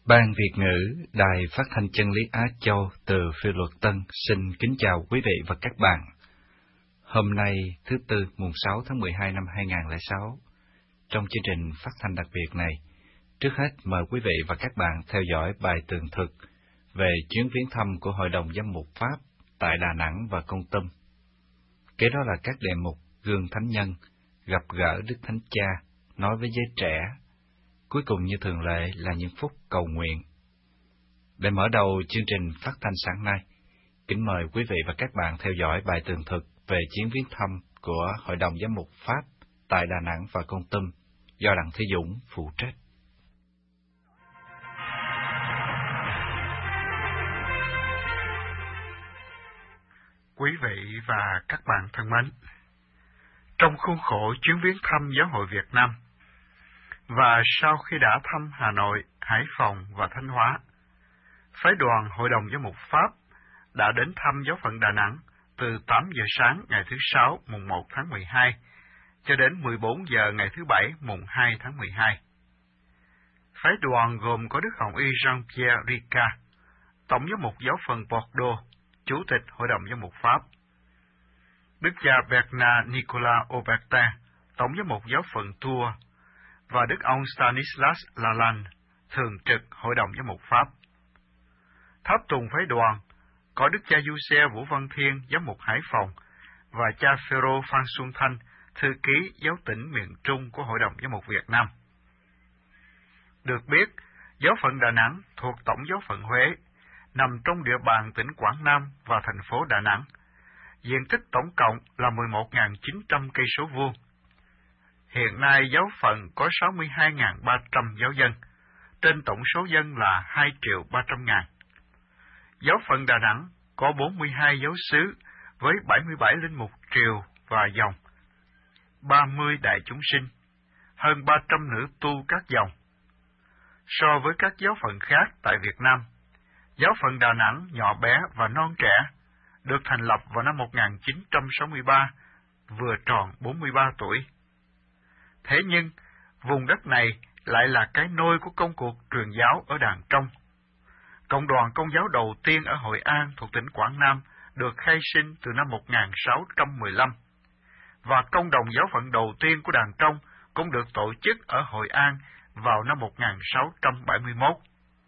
Ban Việt ngữ, Đài Phát thanh Chân lý Á Châu từ Phiêu Luật Tân xin kính chào quý vị và các bạn. Hôm nay, thứ Tư, mùng 6 tháng 12 năm 2006, trong chương trình phát thanh đặc biệt này, trước hết mời quý vị và các bạn theo dõi bài tường thuật về chuyến viếng thăm của Hội đồng Giám mục Pháp tại Đà Nẵng và Kon Tum. Kế đó là các đề mục Gương Thánh Nhân, Gặp gỡ Đức Thánh Cha, Nói với giới trẻ. Cuối cùng như thường lệ là những phút cầu nguyện. Để mở đầu chương trình phát thanh sáng nay, kính mời quý vị và các bạn theo dõi bài tường thuật về chuyến viếng thăm của Hội đồng Giám mục Pháp tại Đà Nẵng và Kon Tum do Đặng Thế Dũng phụ trách. Quý vị và các bạn thân mến, trong khuôn khổ chuyến viếng thăm Giáo hội Việt Nam, và sau khi đã thăm Hà Nội, Hải Phòng và Thanh Hóa, phái đoàn Hội đồng Giám mục Pháp đã đến thăm giáo phận Đà Nẵng từ 8 giờ sáng ngày thứ Sáu mùng 1 tháng 12 cho đến 14 giờ ngày thứ Bảy mùng 2 tháng 12. Phái đoàn gồm có Đức Hồng Y Jean-Pierre Ricard, Tổng giám mục giáo phận Bordeaux, Chủ tịch Hội đồng Giám mục Pháp; Đức cha Bernard Nicolas Aubertin, Tổng giám mục giáo phận Tours, và Đức ông Stanislas Lalande, Thường trực Hội đồng Giám mục Pháp. Tháp tùng phái đoàn có Đức cha Giuse Vũ Văn Thiên, giám mục Hải Phòng, và cha Phêrô Phan Xuân Thanh, thư ký giáo tỉnh miền Trung của Hội đồng Giám mục Việt Nam. Được biết, giáo phận Đà Nẵng thuộc Tổng giáo phận Huế, nằm trong địa bàn tỉnh Quảng Nam và thành phố Đà Nẵng. Diện tích tổng cộng là 11.900 cây số vuông. Hiện nay giáo phận có 62.300 giáo dân, trên tổng số dân là 2.300.000. Giáo phận Đà Nẵng có 42 giáo xứ với 77 linh mục triều và dòng, 30 đại chúng sinh, hơn 300 nữ tu các dòng. So với các giáo phận khác tại Việt Nam, giáo phận Đà Nẵng nhỏ bé và non trẻ, được thành lập vào năm 1963, vừa tròn 43 tuổi. Thế nhưng, vùng đất này lại là cái nôi của công cuộc truyền giáo ở Đàng Trong. Cộng đoàn Công giáo đầu tiên ở Hội An thuộc tỉnh Quảng Nam được khai sinh từ năm 1615, và công đồng giáo phận đầu tiên của Đàng Trong cũng được tổ chức ở Hội An vào năm 1671.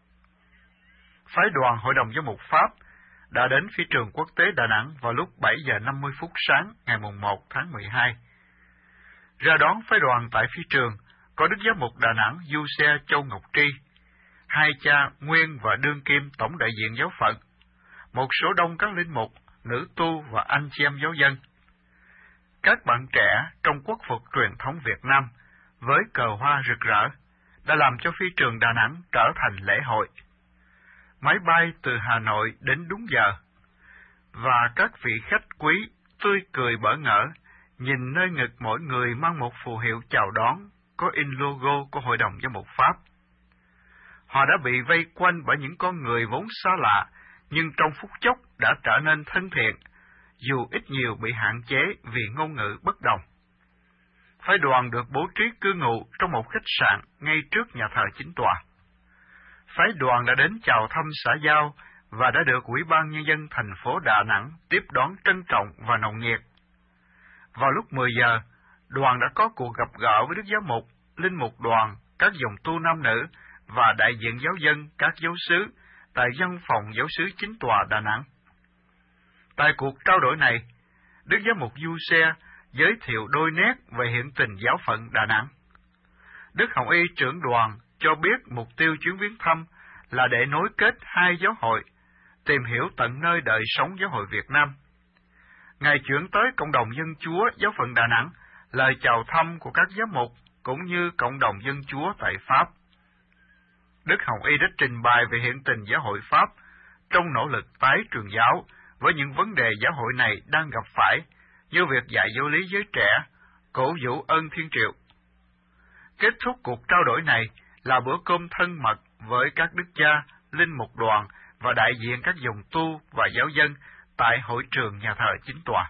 Phái đoàn Hội đồng Giám mục Pháp đã đến phi trường quốc tế Đà Nẵng vào lúc 7 giờ 50 phút sáng ngày 1 tháng 12. Ra đón phái đoàn tại phi trường có Đức Giám mục Đà Nẵng Giuse Châu Ngọc Tri, hai cha nguyên và đương kim tổng đại diện giáo phận, một số đông các linh mục, nữ tu và anh chị em giáo dân. Các bạn trẻ trong quốc phục truyền thống Việt Nam với cờ hoa rực rỡ đã làm cho phi trường Đà Nẵng trở thành lễ hội. Máy bay từ Hà Nội đến đúng giờ, và các vị khách quý tươi cười bỡ ngỡ, nhìn nơi ngực mỗi người mang một phù hiệu chào đón có in logo của Hội đồng Giám mục Pháp. Họ đã bị vây quanh bởi những con người vốn xa lạ, nhưng trong phút chốc đã trở nên thân thiện, dù ít nhiều bị hạn chế vì ngôn ngữ bất đồng. Phái đoàn được bố trí cư ngụ trong một khách sạn ngay trước nhà thờ chính tòa. Phái đoàn đã đến chào thăm xã giao và đã được Ủy ban Nhân dân thành phố Đà Nẵng tiếp đón trân trọng và nồng nhiệt. Vào lúc 10 giờ, đoàn đã có cuộc gặp gỡ với Đức Giám mục, linh mục đoàn, các dòng tu nam nữ và đại diện giáo dân các giáo xứ tại văn phòng giáo xứ chính tòa Đà Nẵng. Tại cuộc trao đổi này, Đức Giám mục Giuse giới thiệu đôi nét về hiện tình giáo phận Đà Nẵng. Đức Hồng Y trưởng đoàn cho biết mục tiêu chuyến viếng thăm là để nối kết hai giáo hội, tìm hiểu tận nơi đời sống giáo hội Việt Nam. Ngài chuyển tới cộng đồng dân Chúa giáo phận Đà Nẵng lời chào thăm của các giám mục cũng như cộng đồng dân Chúa tại Pháp. Đức Hồng Y đã trình bày về hiện tình giáo hội Pháp trong nỗ lực tái truyền giáo với những vấn đề giáo hội này đang gặp phải, như việc dạy giáo lý giới trẻ, cổ vũ ơn Thiên Triệu. Kết thúc cuộc trao đổi này là bữa cơm thân mật với các đức cha, linh mục đoàn và đại diện các dòng tu và giáo dân tại hội trường nhà thờ chính tòa.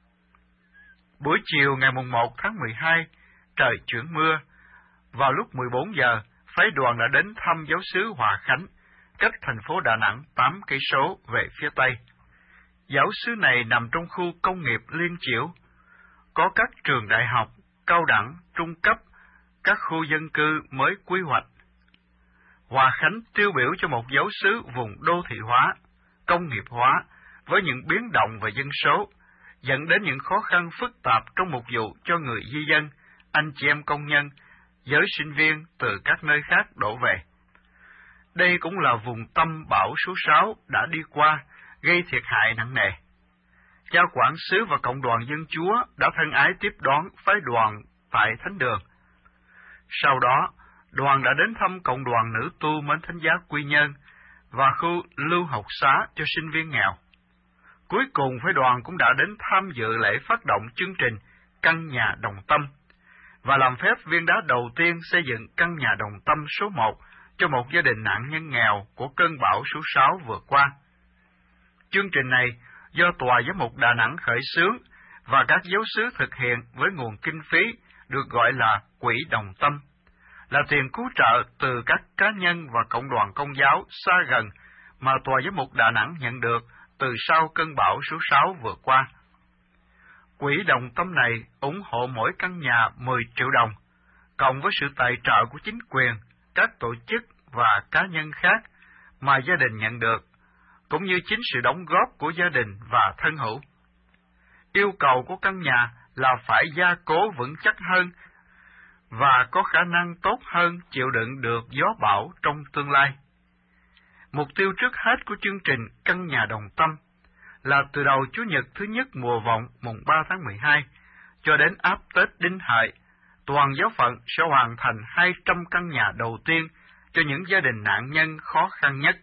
Buổi chiều ngày 1 tháng 12, trời chuyển mưa. Vào lúc 14 giờ, phái đoàn đã đến thăm giáo xứ Hòa Khánh, cách thành phố Đà Nẵng 8 cây số về phía tây. Giáo xứ này nằm trong khu công nghiệp Liên Chiểu, có các trường đại học, cao đẳng, trung cấp, các khu dân cư mới quy hoạch. Hòa Khánh tiêu biểu cho một giáo xứ vùng đô thị hóa, công nghiệp hóa, với những biến động về dân số, dẫn đến những khó khăn phức tạp trong mục vụ cho người di dân, anh chị em công nhân, giới sinh viên từ các nơi khác đổ về. Đây cũng là vùng tâm bão số 6 đã đi qua, gây thiệt hại nặng nề. Cha quản xứ và cộng đoàn dân chúa đã thân ái tiếp đón phái đoàn tại thánh đường. Sau đó, đoàn đã đến thăm cộng đoàn nữ tu Mến Thánh Giá Quy Nhơn và khu lưu học xá cho sinh viên nghèo. Cuối cùng, phái đoàn cũng đã đến tham dự lễ phát động chương trình Căn nhà Đồng Tâm và làm phép viên đá đầu tiên xây dựng căn nhà Đồng Tâm số 1 cho một gia đình nạn nhân nghèo của cơn bão số 6 vừa qua. Chương trình này do Tòa Giám mục Đà Nẵng khởi xướng và các giáo xứ thực hiện với nguồn kinh phí được gọi là Quỹ Đồng Tâm, là tiền cứu trợ từ các cá nhân và cộng đoàn công giáo xa gần mà Tòa Giám mục Đà Nẵng nhận được từ sau cơn bão số 6 vừa qua. Quỹ Đồng Tâm này ủng hộ mỗi căn nhà 10 triệu đồng, cộng với sự tài trợ của chính quyền, các tổ chức và cá nhân khác mà gia đình nhận được, cũng như chính sự đóng góp của gia đình và thân hữu. Yêu cầu của căn nhà là phải gia cố vững chắc hơn và có khả năng tốt hơn chịu đựng được gió bão trong tương lai. Mục tiêu trước hết của chương trình Căn nhà Đồng Tâm là từ đầu Chủ nhật thứ nhất mùa vọng mùng 3 tháng 12 cho đến áp Tết Đinh Hợi, toàn giáo phận sẽ hoàn thành 200 căn nhà đầu tiên cho những gia đình nạn nhân khó khăn nhất.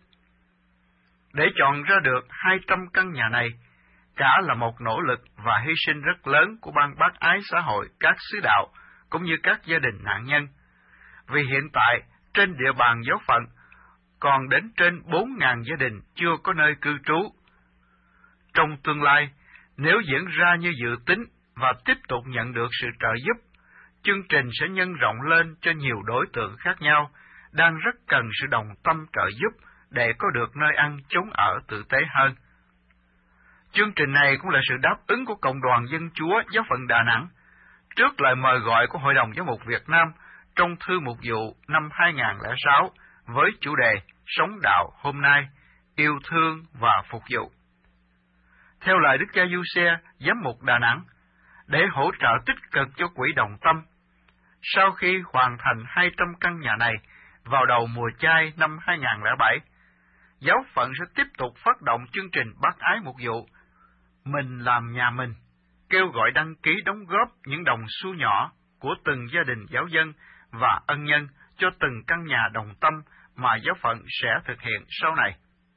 Để chọn ra được 200 căn nhà này, cả là một nỗ lực và hy sinh rất lớn của ban bác ái xã hội các xứ đạo, cũng như các gia đình nạn nhân. Vì hiện tại, trên địa bàn giáo phận, còn đến trên 4.000 gia đình chưa có nơi cư trú. Trong tương lai, nếu diễn ra như dự tính và tiếp tục nhận được sự trợ giúp, chương trình sẽ nhân rộng lên cho nhiều đối tượng khác nhau, đang rất cần sự đồng tâm trợ giúp để có được nơi ăn chốn ở tử tế hơn. Chương trình này cũng là sự đáp ứng của Cộng đoàn Dân Chúa Giáo phận Đà Nẵng, trước lời mời gọi của Hội đồng Giám mục Việt Nam trong thư mục vụ năm 2006 với chủ đề Sống đạo hôm nay, yêu thương và phục vụ. Theo lời Đức cha Giuse, Giám mục Đà Nẵng, để hỗ trợ tích cực cho Quỹ Đồng Tâm, sau khi hoàn thành 200 căn nhà này vào đầu mùa chay năm 2007, giáo phận sẽ tiếp tục phát động chương trình bác ái mục vụ Mình làm nhà mình, kêu gọi đăng ký đóng góp những đồng xu nhỏ của từng gia đình giáo dân và ân nhân cho từng căn nhà đồng tâm mà giáo phận sẽ thực hiện sau này.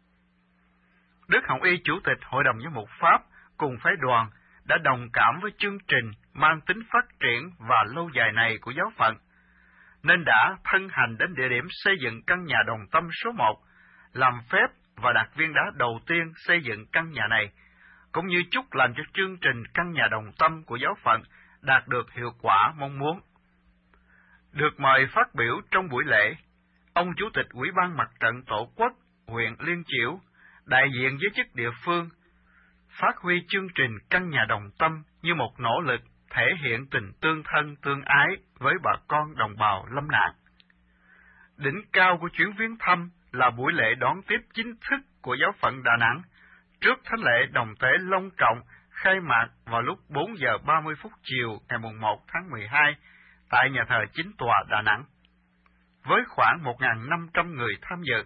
Đức Hồng Y Chủ tịch Hội đồng Giám mục Pháp cùng phái đoàn đã đồng cảm với chương trình mang tính phát triển và lâu dài này của giáo phận, nên đã thân hành đến địa điểm xây dựng căn nhà đồng tâm số 1, làm phép và đặt viên đá đầu tiên xây dựng căn nhà này, cũng như chúc lành cho chương trình căn nhà đồng tâm của giáo phận đạt được hiệu quả mong muốn. Được mời phát biểu trong buổi lễ, ông Chủ tịch Ủy ban Mặt trận Tổ quốc huyện Liên Chiểu, đại diện giới chức địa phương, phát huy chương trình căn nhà đồng tâm như một nỗ lực thể hiện tình tương thân tương ái với bà con đồng bào lâm nạn. Đỉnh cao của chuyến viếng thăm là buổi lễ đón tiếp chính thức của giáo phận Đà Nẵng, trước thánh lễ đồng tế long trọng khai mạc vào lúc 4 giờ 30 phút chiều ngày 1 tháng 12 tại nhà thờ Chính tòa Đà Nẵng, với khoảng 1.500 người tham dự.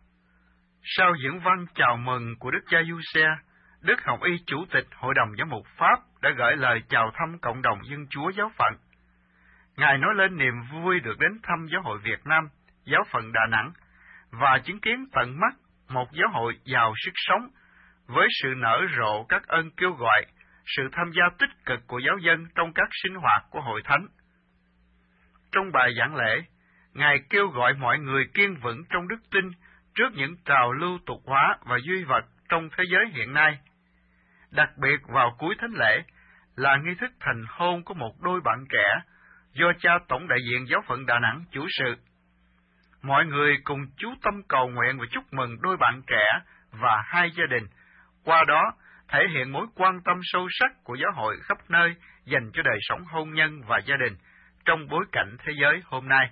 Sau diễn văn chào mừng của Đức cha Giuse, Đức Hồng Y Chủ tịch Hội đồng Giám mục Pháp đã gửi lời chào thăm cộng đồng Dân Chúa giáo phận. Ngài nói lên niềm vui được đến thăm Giáo hội Việt Nam, giáo phận Đà Nẵng, và chứng kiến tận mắt một giáo hội giàu sức sống, với sự nở rộ các ơn kêu gọi, sự tham gia tích cực của giáo dân trong các sinh hoạt của hội thánh. Trong bài giảng lễ, Ngài kêu gọi mọi người kiên vững trong đức tin trước những trào lưu tục hóa và duy vật trong thế giới hiện nay. Đặc biệt vào cuối thánh lễ là nghi thức thành hôn của một đôi bạn trẻ do cha tổng đại diện giáo phận Đà Nẵng chủ sự. mọi người cùng chú tâm cầu nguyện và chúc mừng đôi bạn trẻ và hai gia đình, qua đó thể hiện mối quan tâm sâu sắc của giáo hội khắp nơi dành cho đời sống hôn nhân và gia đình trong bối cảnh thế giới hôm nay.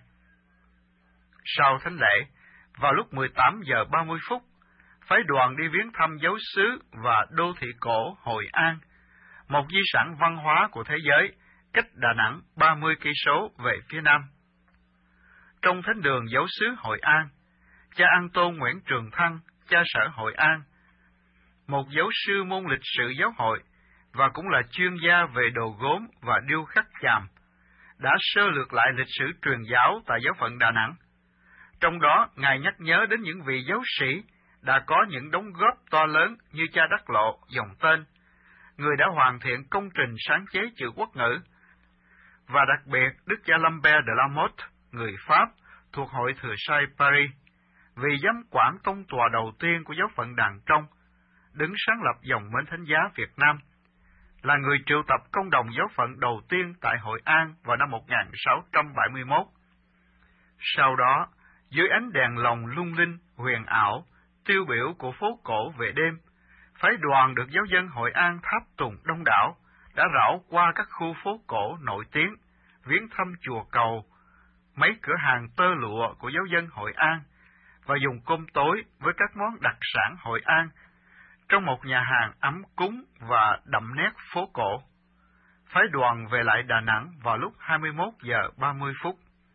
Sau thánh lễ, vào lúc 18 giờ 30 phút, phái đoàn đi viếng thăm giáo xứ và đô thị cổ Hội An, một di sản văn hóa của thế giới, cách Đà Nẵng 30 cây số về phía nam. Trong thánh đường giáo xứ Hội An, cha An Tôn Nguyễn Trường Thăng, cha sở Hội An, một giáo sư môn lịch sử giáo hội và cũng là chuyên gia về đồ gốm và điêu khắc chàm, đã sơ lược lại lịch sử truyền giáo tại giáo phận Đà Nẵng. Trong đó, Ngài nhắc nhớ đến những vị giáo sĩ đã có những đóng góp to lớn như cha Đắc Lộ, dòng tên, người đã hoàn thiện công trình sáng chế chữ quốc ngữ, và đặc biệt Đức cha Lambert de la Motte, người Pháp, thuộc Hội Thừa Sai Paris, vị giám quản tông tòa đầu tiên của giáo phận Đàn Trong, đứng sáng lập dòng Mến Thánh Giá Việt Nam, là người triệu tập công đồng giáo phận đầu tiên tại Hội An vào năm 1671. Sau đó, dưới ánh đèn lồng lung linh, huyền ảo, tiêu biểu của phố cổ về đêm, phái đoàn được giáo dân Hội An tháp tùng đông đảo, đã rảo qua các khu phố cổ nổi tiếng, viếng thăm chùa Cầu, mấy cửa hàng tơ lụa của giáo dân Hội An, và dùng cơm tối với các món đặc sản Hội An trong một nhà hàng ấm cúng và đậm nét phố cổ. Phái đoàn về lại Đà Nẵng vào lúc 21 giờ 30 phút.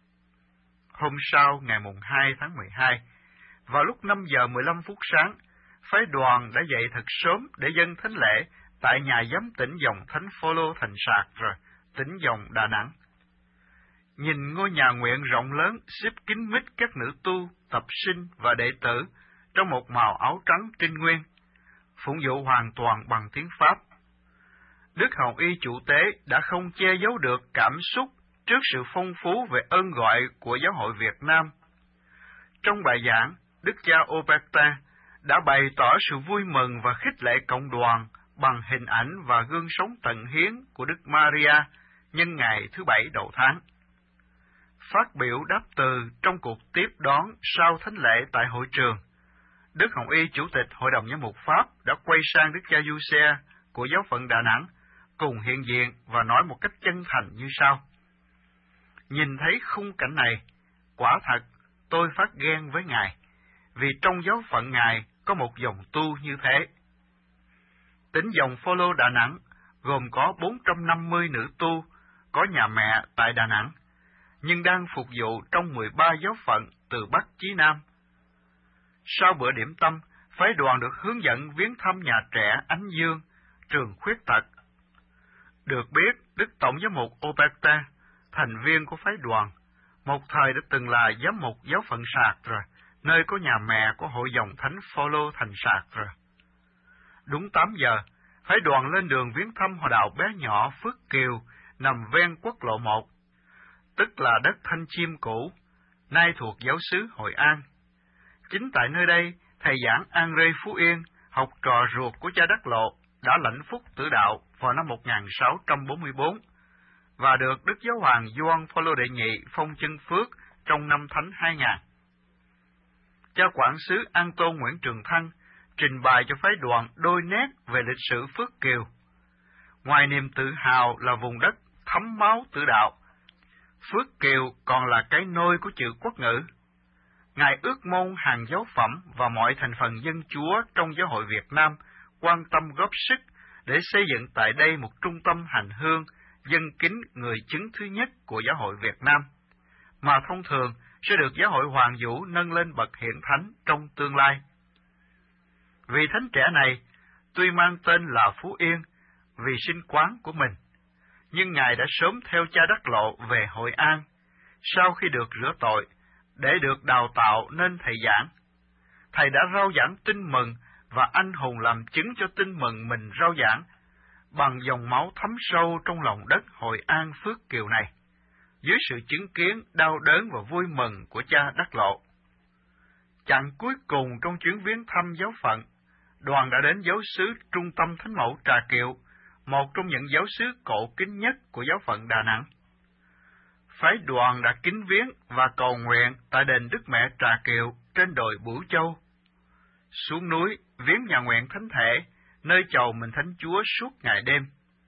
Hôm sau, ngày mùng 2 tháng 12, vào lúc 5 giờ 15 phút sáng, phái đoàn đã dậy thật sớm để dâng thánh lễ tại nhà giám tỉnh dòng Thánh Phaolô thành Sạc rồi, tỉnh dòng Đà Nẵng. Nhìn ngôi nhà nguyện rộng lớn xếp kín mít các nữ tu, tập sinh và đệ tử trong một màu áo trắng trinh nguyên, phụng vụ hoàn toàn bằng tiếng Pháp. Đức Hồng Y chủ tế đã không che giấu được cảm xúc trước sự phong phú về ơn gọi của giáo hội Việt Nam. Trong bài giảng, Đức cha Oberta đã bày tỏ sự vui mừng và khích lệ cộng đoàn bằng hình ảnh và gương sống tận hiến của Đức Maria nhân ngày thứ Bảy đầu tháng. Phát biểu đáp từ trong cuộc tiếp đón sau thánh lễ tại hội trường, Đức Hồng Y Chủ tịch Hội đồng Giám mục Pháp đã quay sang Đức cha Giuse của giáo phận Đà Nẵng cùng hiện diện và nói một cách chân thành như sau: Nhìn thấy khung cảnh này, quả thật tôi phát ghen với Ngài, vì trong giáo phận Ngài có một dòng tu như thế. Tỉnh dòng Phaolô Đà Nẵng gồm có 450 nữ tu có nhà mẹ tại Đà Nẵng, nhưng đang phục vụ trong 13 giáo phận từ Bắc chí Nam. Sau bữa điểm tâm, phái đoàn được hướng dẫn viếng thăm nhà trẻ Ánh Dương, trường khuyết tật. Được biết, Đức Tổng giám mục Oberta, thành viên của phái đoàn, một thời đã từng là giám mục giáo phận Sạc rồi, nơi có nhà mẹ của hội dòng Thánh Phaolô thành Sạc rồi. Đúng 8 giờ, phái đoàn lên đường viếng thăm hòa đạo bé nhỏ Phước Kiều nằm ven quốc lộ 1, tức là đất Thanh Chiêm cũ, nay thuộc giáo xứ Hội An. Chính tại nơi đây, thầy giảng André Phú Yên, học trò ruột của cha Đắc Lộ, đã lãnh phúc tử đạo vào năm 1644 và được Đức Giáo hoàng Gioan Phaolô đệ nhị phong chân phước trong năm Thánh 2000. Cha quản xứ An Tôn Nguyễn Trường Thăng trình bày cho phái đoàn đôi nét về lịch sử Phước Kiều. Ngoài niềm tự hào là vùng đất thấm máu tử đạo, Phước Kiều còn là cái nôi của chữ quốc ngữ. Ngài ước mong hàng giáo phẩm và mọi thành phần dân chúa trong giáo hội Việt Nam quan tâm góp sức để xây dựng tại đây một trung tâm hành hương, dân kính người chứng thứ nhất của giáo hội Việt Nam, mà thông thường sẽ được giáo hội Hoàng Vũ nâng lên bậc hiện thánh trong tương lai. Vị thánh trẻ này, tuy mang tên là Phú Yên vì sinh quán của mình, nhưng Ngài đã sớm theo cha Đắc Lộ về Hội An, sau khi được rửa tội, để được đào tạo nên thầy giảng. Thầy đã rao giảng tin mừng và anh hùng làm chứng cho tin mừng mình rao giảng bằng dòng máu thấm sâu trong lòng đất Hội An Phước Kiều này, dưới sự chứng kiến đau đớn và vui mừng của cha Đắc Lộ. Chặng cuối cùng trong chuyến viếng thăm giáo phận, đoàn đã đến giáo xứ Trung tâm Thánh Mẫu Trà Kiệu, một trong những giáo xứ cổ kính nhất của giáo phận Đà Nẵng. phái đoàn đã kính viếng và cầu nguyện tại đền Đức Mẹ Trà Kiệu trên đồi Bửu Châu. Xuống núi viếng nhà nguyện thánh thể, nơi chầu mình Thánh Chúa suốt ngày đêm.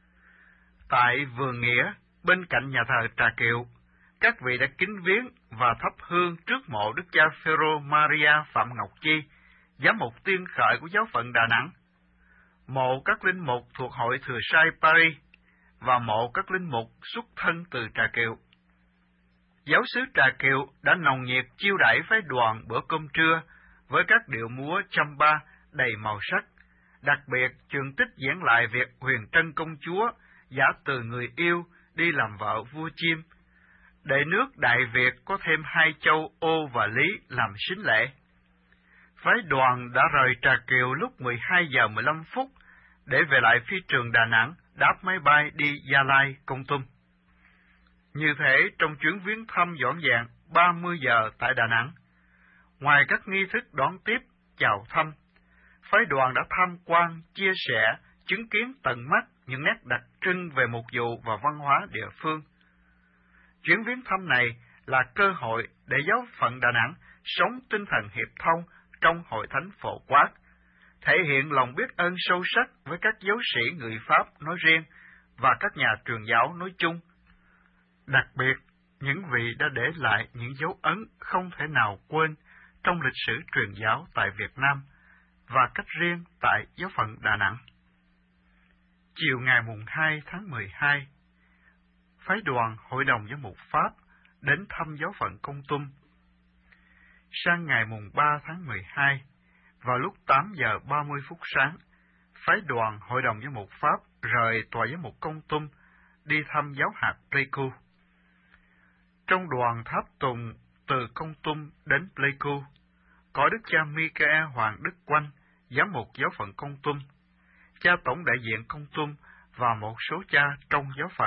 Tại vườn Nghĩa, bên cạnh nhà thờ Trà Kiệu, các vị đã kính viếng và thắp hương trước mộ Đức cha Phêrô Maria Phạm Ngọc Chi, giám mục tiên khởi của giáo phận Đà Nẵng, mộ các linh mục thuộc hội Thừa Sai Paris và mộ các linh mục xuất thân từ Trà Kiệu. Giáo xứ Trà Kiệu đã nồng nhiệt chiêu đãi phái đoàn bữa cơm trưa với các điệu múa chăm ba đầy màu sắc, đặc biệt trường tích diễn lại việc Huyền Trân công chúa giả từ người yêu đi làm vợ vua Chiêm, để nước Đại Việt có thêm 2 châu Ô và Lý làm sính lễ. Phái đoàn đã rời Trà Kiệu lúc 12 giờ 15 phút để về lại phi trường Đà Nẵng, đáp máy bay đi Gia Lai, Kon Tum. Như thế, trong chuyến viếng thăm dọn dàng 30 giờ tại Đà Nẵng, ngoài các nghi thức đón tiếp, chào thăm, phái đoàn đã tham quan, chia sẻ, chứng kiến tận mắt những nét đặc trưng về mục vụ và văn hóa địa phương. Chuyến viếng thăm này là cơ hội để giáo phận Đà Nẵng sống tinh thần hiệp thông trong hội thánh phổ quát, thể hiện lòng biết ơn sâu sắc với các giáo sĩ người Pháp nói riêng và các nhà truyền giáo nói chung. Đặc biệt, những vị đã để lại những dấu ấn không thể nào quên trong lịch sử truyền giáo tại Việt Nam và cách riêng tại giáo phận Đà Nẵng. Chiều ngày mùng 2 tháng 12, phái đoàn Hội đồng Giám mục Pháp đến thăm giáo phận Kon Tum. Sang ngày mùng 3 tháng 12, vào lúc 8 giờ 30 phút sáng, phái đoàn Hội đồng Giám mục Pháp rời tòa giám mục Kon Tum đi thăm giáo hạt Pleiku. Trong đoàn tháp tùng từ Kon Tum đến Pleiku, có Đức cha Michael Hoàng Đức Quanh, giám mục giáo phận Kon Tum, cha tổng đại diện Kon Tum và một số cha trong giáo phận.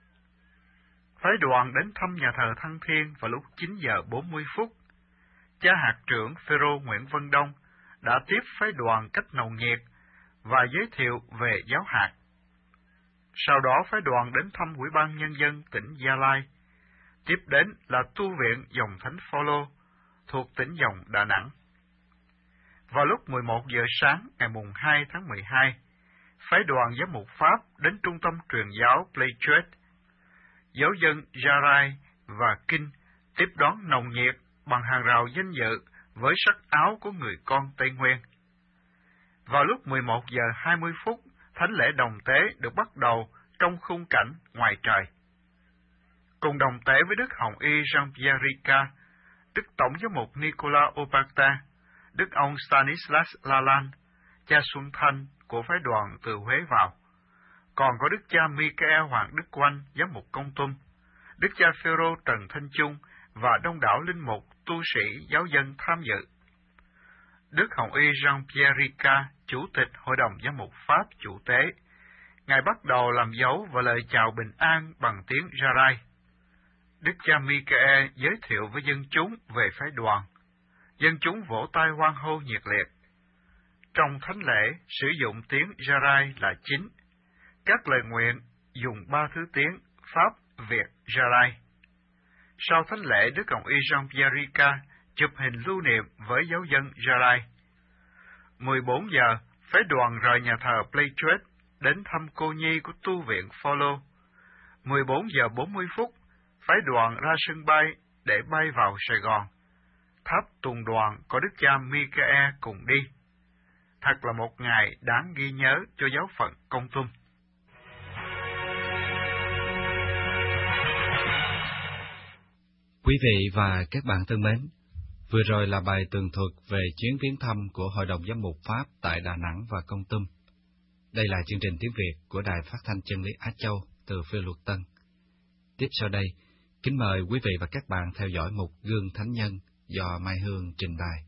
Phái đoàn đến thăm nhà thờ Thăng Thiên vào lúc 9 giờ 40 phút. Cha hạt trưởng Phêrô Nguyễn Văn Đông đã tiếp phái đoàn cách nồng nhiệt và giới thiệu về giáo hạt. Sau đó phái đoàn đến thăm Ủy ban Nhân dân tỉnh Gia Lai. Tiếp đến là tu viện dòng Thánh Phaolô thuộc tỉnh dòng Đà Nẵng. Vào lúc 11 giờ sáng ngày mùng 2 tháng 12, phái đoàn giám mục Pháp đến trung tâm truyền giáo Pleichuet. Giáo dân Jarai và Kinh tiếp đón nồng nhiệt bằng hàng rào danh dự với sắc áo của người con Tây Nguyên. Vào lúc 11 giờ 20 phút, thánh lễ đồng tế được bắt đầu trong khung cảnh ngoài trời. Cùng đồng tế với Đức Hồng Y Jean-Pierre Ricard, Đức Tổng giám mục Nicolas Opata, Đức ông Stanislas Lalanne, cha Xuân Thanh của phái đoàn từ Huế vào. Còn có Đức cha Michael Hoàng Đức Quanh, giám mục Kon Tum, Đức cha Phêrô Trần Thanh Trung và đông đảo linh mục, tu sĩ, giáo dân tham dự. Đức Hồng Y Jean-Pierre Ricard, Chủ tịch Hội đồng Giám mục Pháp chủ tế, Ngài bắt đầu làm dấu và lời chào bình an bằng tiếng Jarai. Đức cha Michael giới thiệu với dân chúng về phái đoàn. Dân chúng vỗ tay hoan hô nhiệt liệt. Trong thánh lễ, sử dụng tiếng Jarai là chính. Các lời nguyện dùng 3 thứ tiếng Pháp, Việt, Jarai. Sau thánh lễ, Đức Hồng Y Jean-Pierre Ricard chụp hình lưu niệm với giáo dân Jarai. 14 giờ, phái đoàn rời nhà thờ Pleichuet đến thăm cô nhi của tu viện Phaolô. 14 giờ 40 phút, phái đoàn ra sân bay để bay vào Sài Gòn. Tháp tùng đoàn có Đức cha Michael cùng đi. Thật là một ngày đáng ghi nhớ cho giáo phận Kon Tum. Quý vị và các bạn thân mến, vừa rồi là bài tường thuật về chuyến viếng thăm của Hội đồng Giám mục Pháp tại Đà Nẵng và Kon Tum. Đây là chương trình tiếng Việt của Đài Phát thanh Chân lý Á Châu từ Phê Luật Tân. Tiếp sau đây, kính mời quý vị và các bạn theo dõi mục Gương Thánh Nhân do Mai Hương trình bày.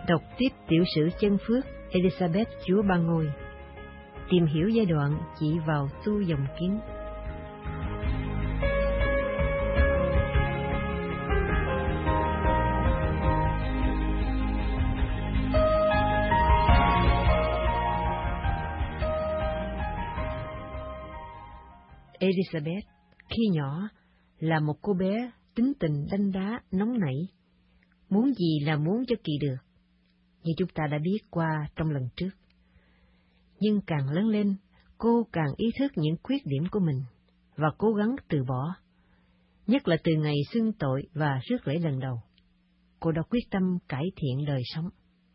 Đọc tiếp tiểu sử chân phước Elizabeth Chúa Ba Ngôi. Tìm hiểu giai đoạn chỉ vào tu dòng kín. Elizabeth khi nhỏ là một cô bé tính tình đanh đá, nóng nảy, muốn gì là muốn cho kỳ được, như chúng ta đã biết qua trong lần trước. Nhưng càng lớn lên, cô càng ý thức những khuyết điểm của mình và cố gắng từ bỏ, nhất là từ ngày xưng tội và rước lễ lần đầu. Cô đã quyết tâm cải thiện đời sống.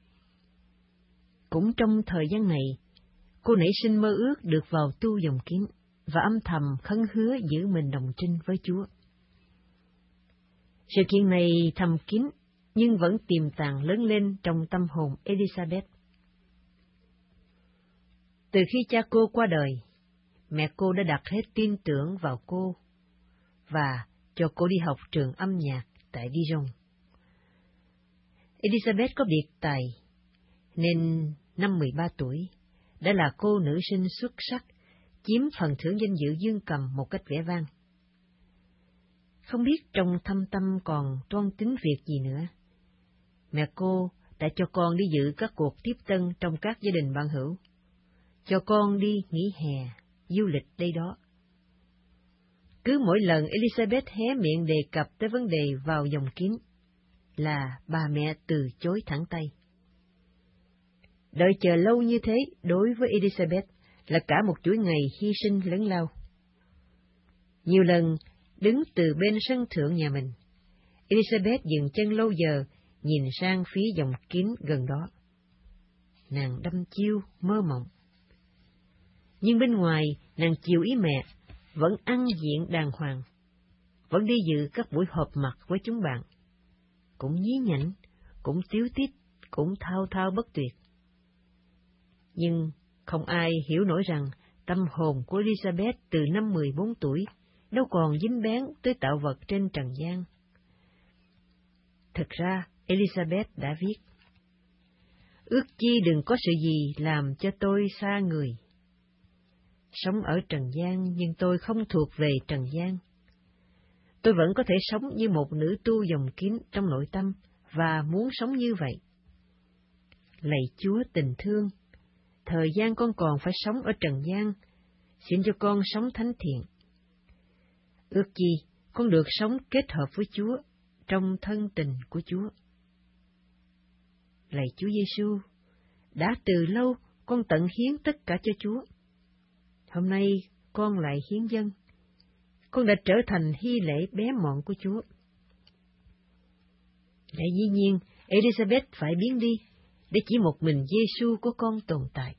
Cũng trong thời gian này, cô nảy sinh mơ ước được vào tu dòng kín và âm thầm khấn hứa giữ mình đồng trinh với Chúa. Sự kiện này thầm kín nhưng vẫn tiềm tàng lớn lên trong tâm hồn Elizabeth. Từ khi cha cô qua đời, mẹ cô đã đặt hết tin tưởng vào cô và cho cô đi học trường âm nhạc tại Dijon. Elizabeth có biệt tài, nên năm 13 tuổi đã là cô nữ sinh xuất sắc, chiếm phần thưởng danh dự dương cầm một cách vẻ vang. Không biết trong thâm tâm còn toan tính việc gì nữa, mẹ cô đã cho con đi dự các cuộc tiếp tân trong các gia đình bạn hữu, cho con đi nghỉ hè, du lịch đây đó. Cứ mỗi lần Elizabeth hé miệng đề cập tới vấn đề vào dòng kín, là bà mẹ từ chối thẳng tay. Đợi chờ lâu như thế đối với Elizabeth là cả một chuỗi ngày hy sinh lớn lao. Nhiều lần đứng từ bên sân thượng nhà mình, Elizabeth dừng chân lâu giờ nhìn sang phía dòng kín gần đó. Nàng đăm chiêu mơ mộng. Nhưng bên ngoài nàng chiều ý mẹ, vẫn ăn diện đàng hoàng, vẫn đi dự các buổi họp mặt với chúng bạn, cũng nhí nhảnh, cũng tíu tít, cũng thao thao bất tuyệt. Nhưng không ai hiểu nổi rằng tâm hồn của Elizabeth từ năm 14 tuổi đâu còn dính bén tới tạo vật trên trần gian. Thực ra, Elizabeth đã viết: ước chi đừng có sự gì làm cho tôi xa người. Sống ở trần gian nhưng tôi không thuộc về trần gian. Tôi vẫn có thể sống như một nữ tu dòng kín trong nội tâm và muốn sống như vậy. Lạy Chúa tình thương, thời gian con còn phải sống ở trần gian, xin cho con sống thánh thiện. Ước chi con được sống kết hợp với Chúa trong thân tình của Chúa. Lạy Chúa Giêsu, đã từ lâu con tận hiến tất cả cho Chúa. Hôm nay con lại hiến dâng. Con đã trở thành hy lễ bé mọn của Chúa. Lẽ dĩ nhiên, Elizabeth phải biến đi, để chỉ một mình Giêsu của con tồn tại.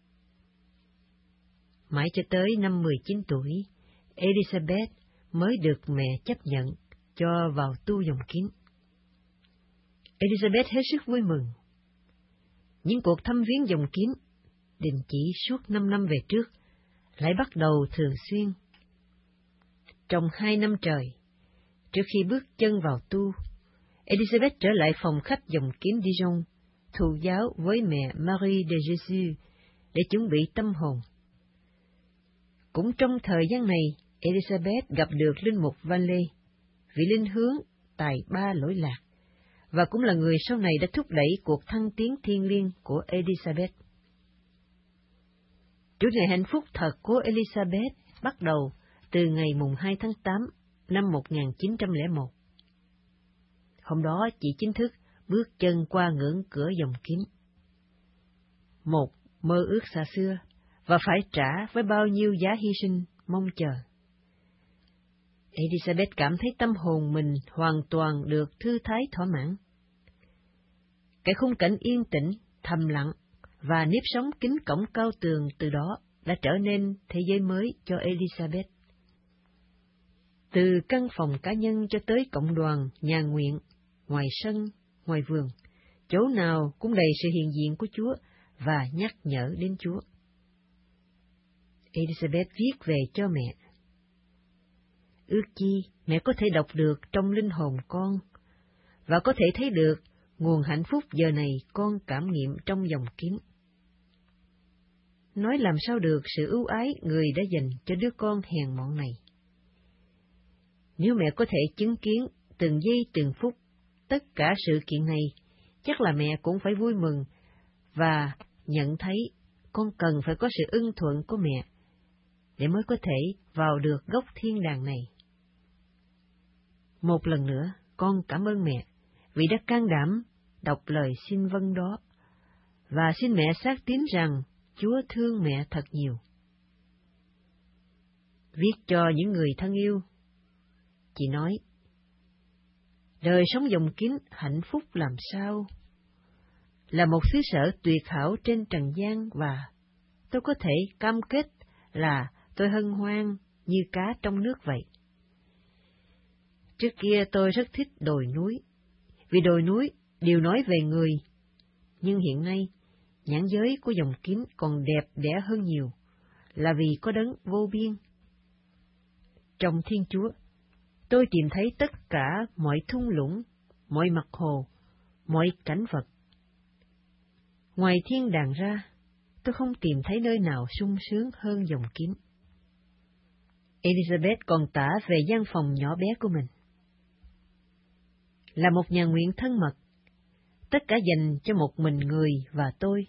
Mãi cho tới năm 19 tuổi, Elizabeth mới được mẹ chấp nhận cho vào tu dòng kín. Elizabeth hết sức vui mừng. Những cuộc thăm viếng dòng kín, đình chỉ suốt 5 năm về trước, lại bắt đầu thường xuyên. Trong 2 năm trời, trước khi bước chân vào tu, Elizabeth trở lại phòng khách dòng kín Dijon, thụ giáo với mẹ Marie de Jésus để chuẩn bị tâm hồn. Cũng trong thời gian này, Elizabeth gặp được linh mục Vallée, vị linh hướng tài ba lỗi lạc, và cũng là người sau này đã thúc đẩy cuộc thăng tiến thiêng liêng của Elizabeth. Chuỗi ngày hạnh phúc thật của Elizabeth bắt đầu từ ngày mùng 2 tháng 8 năm 1901. Hôm đó chị chính thức bước chân qua ngưỡng cửa dòng kín. Một mơ ước xa xưa và phải trả với bao nhiêu giá hy sinh mong chờ. Elizabeth cảm thấy tâm hồn mình hoàn toàn được thư thái thỏa mãn. Cái khung cảnh yên tĩnh, thầm lặng và nếp sống kín cổng cao tường từ đó đã trở nên thế giới mới cho Elizabeth. Từ căn phòng cá nhân cho tới cộng đoàn, nhà nguyện, ngoài sân, ngoài vườn, chỗ nào cũng đầy sự hiện diện của Chúa và nhắc nhở đến Chúa. Elizabeth viết về cho mẹ: ước chi mẹ có thể đọc được trong linh hồn con, và có thể thấy được nguồn hạnh phúc giờ này con cảm nghiệm trong dòng kín. Nói làm sao được sự ưu ái người đã dành cho đứa con hèn mọn này. Nếu mẹ có thể chứng kiến từng giây từng phút tất cả sự kiện này, chắc là mẹ cũng phải vui mừng và nhận thấy con cần phải có sự ưng thuận của mẹ để mới có thể vào được gốc thiên đàng này. Một lần nữa, con cảm ơn mẹ vì đã can đảm đọc lời xin vâng đó, và xin mẹ xác tín rằng Chúa thương mẹ thật nhiều. Viết cho những người thân yêu, chị nói, đời sống dòng kín hạnh phúc làm sao? Là một xứ sở tuyệt hảo trên trần gian, và tôi có thể cam kết là tôi hân hoan như cá trong nước vậy. Trước kia tôi rất thích đồi núi, vì đồi núi đều nói về người, nhưng hiện nay nhãn giới của dòng kín còn đẹp đẽ hơn nhiều, là vì có đấng vô biên. Trong Thiên Chúa, tôi tìm thấy tất cả mọi thung lũng, mọi mặt hồ, mọi cảnh vật. Ngoài thiên đàng ra, tôi không tìm thấy nơi nào sung sướng hơn dòng kín. Elizabeth còn tả về gian phòng nhỏ bé của mình. Là một nhà nguyện thân mật, tất cả dành cho một mình người và tôi.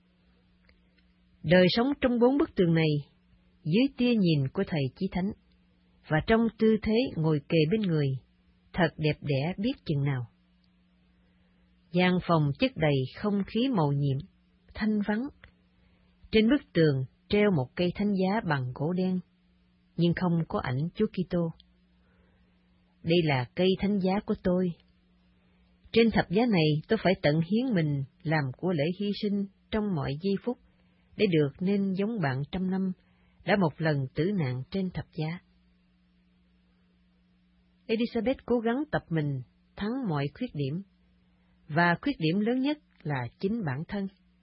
Đời sống trong 4 bức tường này, dưới tia nhìn của Thầy Chí Thánh, và trong tư thế ngồi kề bên người, thật đẹp đẽ biết chừng nào. Gian phòng chất đầy không khí màu nhiệm, thanh vắng. Trên bức tường treo một cây thánh giá bằng gỗ đen, nhưng không có ảnh Chúa Kitô. Đây là cây thánh giá của tôi. Trên thập giá này tôi phải tận hiến mình làm của lễ hy sinh trong mọi giây phút, để được nên giống bạn trăm năm đã một lần tử nạn trên thập giá. Elizabeth cố gắng tập mình thắng mọi khuyết điểm, và khuyết điểm lớn nhất là chính bản thân.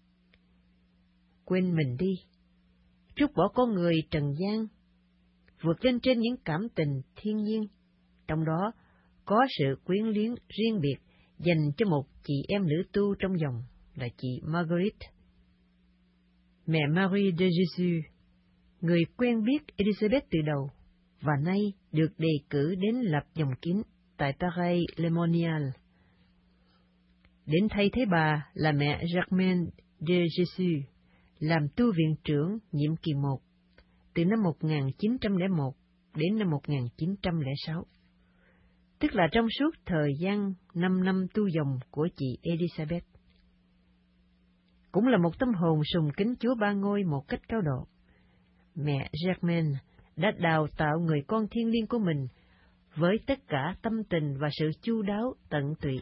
Quên mình đi, trút bỏ con người trần gian, vượt lên trên những cảm tình thiên nhiên, trong đó có sự quyến luyến riêng biệt dành cho một chị em nữ tu trong dòng là chị Marguerite. Mẹ Marie de Jésus, người quen biết Elizabeth từ đầu, và nay được đề cử đến lập dòng kín tại Paray-le-Monial. Đến thay thế bà là mẹ Germaine de Jésus, làm tu viện trưởng nhiệm kỳ 1, từ năm 1901 đến năm 1906, tức là trong suốt thời gian 5 năm tu dòng của chị Elizabeth. Cũng là một tâm hồn sùng kính Chúa Ba Ngôi một cách cao độ, mẹ Germaine đã đào tạo người con thiên liêng của mình với tất cả tâm tình và sự chu đáo tận tụy.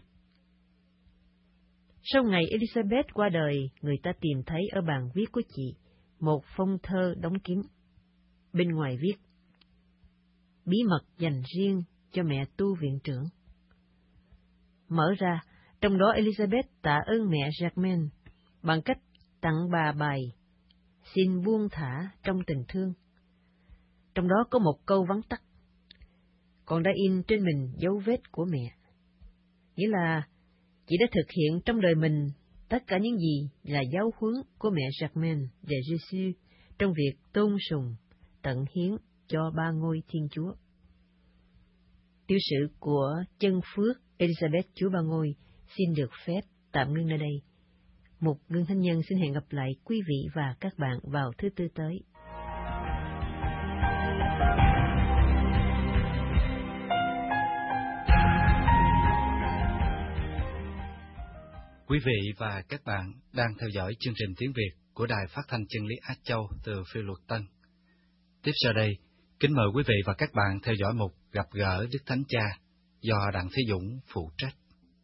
Sau ngày Elizabeth qua đời, người ta tìm thấy ở bàn viết của chị một phong thơ đóng kín. Bên ngoài viết: bí mật dành riêng cho mẹ tu viện trưởng. Mở ra, trong đó Elizabeth tạ ơn mẹ Germaine bằng cách tặng bà bài xin buông thả trong tình thương. Trong đó có một câu vắn tắt, còn đã in trên mình dấu vết của mẹ. Nghĩa là chị đã thực hiện trong đời mình tất cả những gì là giáo huấn của mẹ Germaine de Jésus trong việc tôn sùng, tận hiến cho Ba Ngôi Thiên Chúa. Tiểu sử của chân phước Elizabeth Chúa Ba Ngôi xin được phép tạm ngưng nơi đây. Mục Gương Thánh Nhân xin hẹn gặp lại quý vị và các bạn vào thứ Tư tới. Quý vị và các bạn đang theo dõi chương trình tiếng Việt của Đài Phát thanh Chân lý Á Châu từ Phiêu Luật Tân. Tiếp sau đây, kính mời quý vị và các bạn theo dõi mục Gặp gỡ Đức Thánh Cha do Đặng Thế Dũng phụ trách.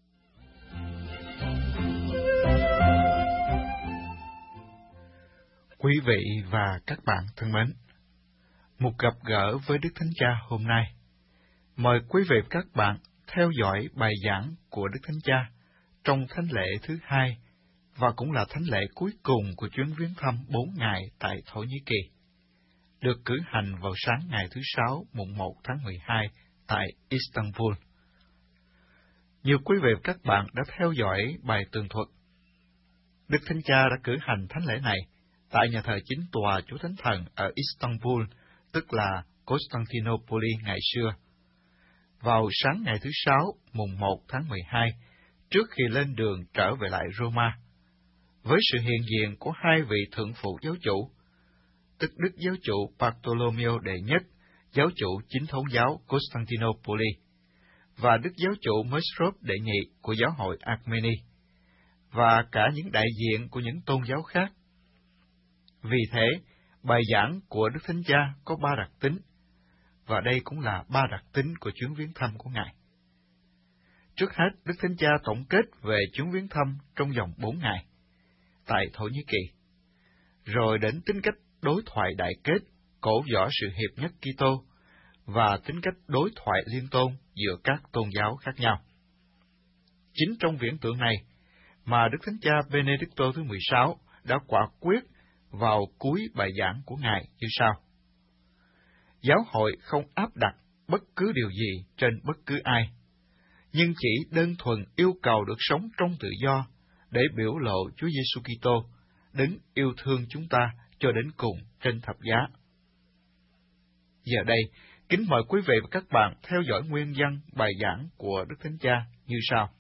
Quý vị và các bạn thân mến, mục Gặp gỡ với Đức Thánh Cha hôm nay, mời quý vị và các bạn theo dõi bài giảng của Đức Thánh Cha trong thánh lễ thứ 2 và cũng là thánh lễ cuối cùng của chuyến viếng thăm 4 ngày tại Thổ Nhĩ Kỳ, được cử hành vào sáng ngày thứ 6 mùng 1 tháng 12 tại Istanbul. Nhiều quý vị và các bạn đã theo dõi bài tường thuật. Đức Thánh Cha đã cử hành thánh lễ này tại nhà thờ chính tòa Chúa Thánh Thần ở Istanbul, tức là Constantinople ngày xưa, vào sáng ngày thứ Sáu, mùng 1 tháng 12, trước khi lên đường trở về lại Roma, với sự hiện diện của hai vị thượng phụ giáo chủ, tức Đức Giáo chủ Bartolomeo đệ nhất, giáo chủ chính thống giáo Constantinople, và Đức Giáo chủ Mesrop đệ nhị của giáo hội Armeni, và cả những đại diện của những tôn giáo khác. Vì thế, bài giảng của Đức Thánh Cha có 3 đặc tính, và đây cũng là 3 đặc tính của chuyến viếng thăm của Ngài. Trước hết, Đức Thánh Cha tổng kết về chuyến viếng thăm trong vòng 4 ngày tại Thổ Nhĩ Kỳ, rồi đến tính cách đối thoại đại kết, cổ võ sự hiệp nhất Kitô, và tính cách đối thoại liên tôn giữa các tôn giáo khác nhau. Chính trong viễn tượng này mà Đức Thánh Cha Benedicto thứ 16 đã quả quyết vào cuối bài giảng của Ngài như sau: Giáo hội không áp đặt bất cứ điều gì trên bất cứ ai, nhưng chỉ đơn thuần yêu cầu được sống trong tự do để biểu lộ Chúa Giêsu Kitô, đấng yêu thương chúng ta cho đến cùng trên thập giá. Giờ đây, kính mời quý vị và các bạn theo dõi nguyên văn bài giảng của Đức Thánh Cha như sau.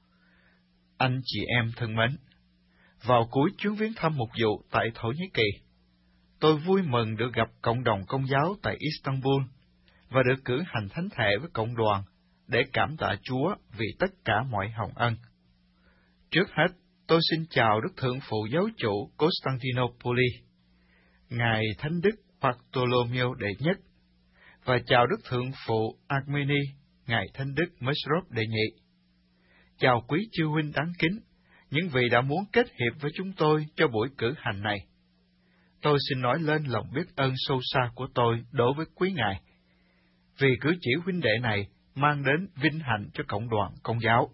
Anh chị em thân mến, vào cuối chuyến viếng thăm mục vụ tại Thổ Nhĩ Kỳ, tôi vui mừng được gặp cộng đồng Công giáo tại Istanbul và được cử hành thánh thể với cộng đoàn để cảm tạ Chúa vì tất cả mọi hồng ân. Trước hết, tôi xin chào Đức Thượng phụ Giáo chủ Constantinople, Ngài Thánh Đức Bartolomeo đệ nhất, và chào Đức Thượng phụ Armeni, Ngài Thánh Đức Mesrop đệ nhị. Chào quý chư huynh đáng kính, những vị đã muốn kết hiệp với chúng tôi cho buổi cử hành này. Tôi xin nói lên lòng biết ơn sâu xa của tôi đối với quý ngài, vì cử chỉ huynh đệ này mang đến vinh hạnh cho cộng đoàn Công giáo.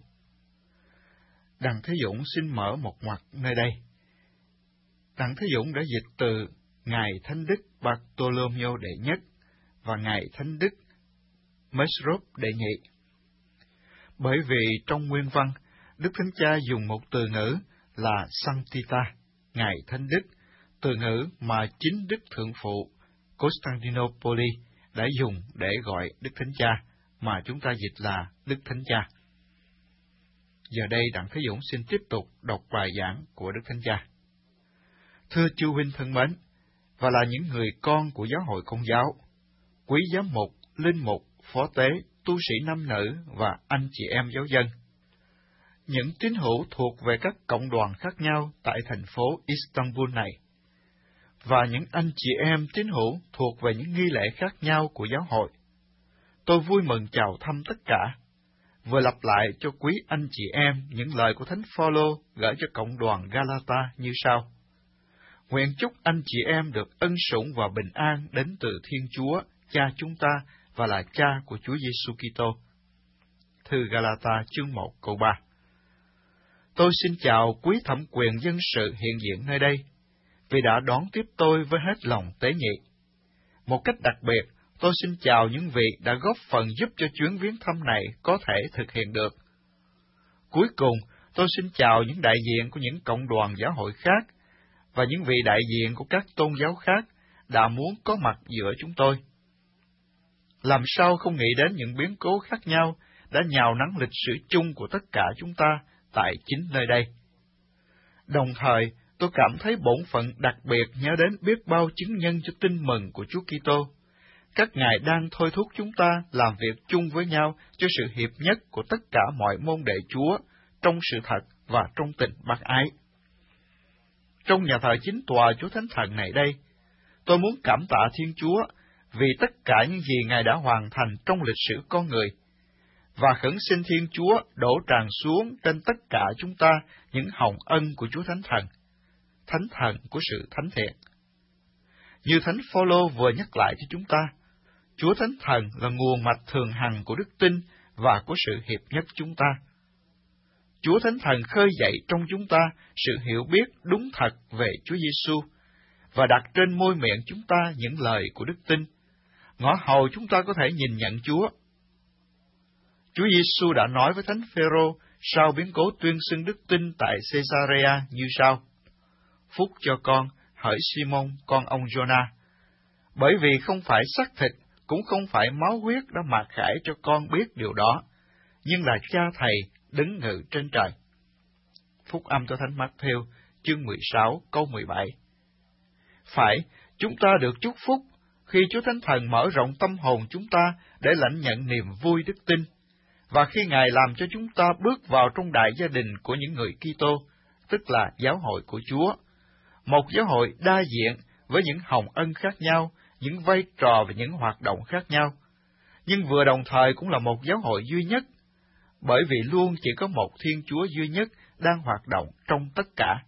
Đặng Thế Dũng xin mở một ngoặc nơi đây. Đặng Thế Dũng đã dịch từ Ngài Thánh Đức Bartolomeo đệ nhất và Ngài Thánh Đức Mesrop đệ nhị. Bởi vì trong nguyên văn, Đức Thánh Cha dùng một từ ngữ là Sanctita, Ngài Thánh Đức, từ ngữ mà chính Đức Thượng phụ Constantinople đã dùng để gọi Đức Thánh Cha, mà chúng ta dịch là Đức Thánh Cha. Giờ đây, Đặng Thế Dũng xin tiếp tục đọc bài giảng của Đức Thánh Cha. Thưa chư huynh thân mến, và là những người con của giáo hội Công giáo, quý giám mục, linh mục, phó tế, tu sĩ nam nữ và anh chị em giáo dân, những tín hữu thuộc về các cộng đoàn khác nhau tại thành phố Istanbul này, và những anh chị em tín hữu thuộc về những nghi lễ khác nhau của giáo hội, tôi vui mừng chào thăm tất cả, vừa lặp lại cho quý anh chị em những lời của Thánh Phaolô gửi cho cộng đoàn Galata như sau: Nguyện chúc anh chị em được ân sủng và bình an đến từ Thiên Chúa, Cha chúng ta và là Cha của Chúa Giêsu Kitô. Thư Galata chương 1 câu 3. Tôi xin chào quý thẩm quyền dân sự hiện diện nơi đây, vì đã đón tiếp tôi với hết lòng tế nhị. Một cách đặc biệt, tôi xin chào những vị đã góp phần giúp cho chuyến viếng thăm này có thể thực hiện được. Cuối cùng, tôi xin chào những đại diện của những cộng đoàn giáo hội khác và những vị đại diện của các tôn giáo khác đã muốn có mặt giữa chúng tôi. Làm sao không nghĩ đến những biến cố khác nhau đã nhào nắng lịch sử chung của tất cả chúng ta tại chính nơi đây. Đồng thời, tôi cảm thấy bổn phận đặc biệt nhớ đến biết bao chứng nhân cho tin mừng của Chúa Kitô. Các ngài đang thôi thúc chúng ta làm việc chung với nhau cho sự hiệp nhất của tất cả mọi môn đệ Chúa trong sự thật và trong tình bác ái. Trong nhà thờ chính tòa Chúa Thánh Thần này đây, tôi muốn cảm tạ Thiên Chúa vì tất cả những gì Ngài đã hoàn thành trong lịch sử con người, và khẩn xin Thiên Chúa đổ tràn xuống trên tất cả chúng ta những hồng ân của Chúa Thánh Thần của sự thánh thiện. Như Thánh Phaolô vừa nhắc lại cho chúng ta, Chúa Thánh Thần là nguồn mạch thường hằng của đức tin và của sự hiệp nhất chúng ta. Chúa Thánh Thần khơi dậy trong chúng ta sự hiểu biết đúng thật về Chúa Giêsu và đặt trên môi miệng chúng ta những lời của đức tin, ngõ hầu chúng ta có thể nhìn nhận Chúa. Chúa Giêsu đã nói với Thánh Phêrô sau biến cố tuyên xưng đức tin tại Caesarea như sau: Phúc cho con, hỡi Simon, con ông Giô-na, bởi vì không phải xác thịt, cũng không phải máu huyết đã mặc khải cho con biết điều đó, nhưng là Cha Thầy đứng ngự trên trời. Phúc âm cho Thánh Mát-thêu, chương 16, câu 17. Phải, chúng ta được chúc phúc khi Chúa Thánh Thần mở rộng tâm hồn chúng ta để lãnh nhận niềm vui đức tin, và khi Ngài làm cho chúng ta bước vào trong đại gia đình của những người Kitô, tức là giáo hội của Chúa, một giáo hội đa diện với những hồng ân khác nhau, những vai trò và những hoạt động khác nhau, nhưng vừa đồng thời cũng là một giáo hội duy nhất, bởi vì luôn chỉ có một Thiên Chúa duy nhất đang hoạt động trong tất cả.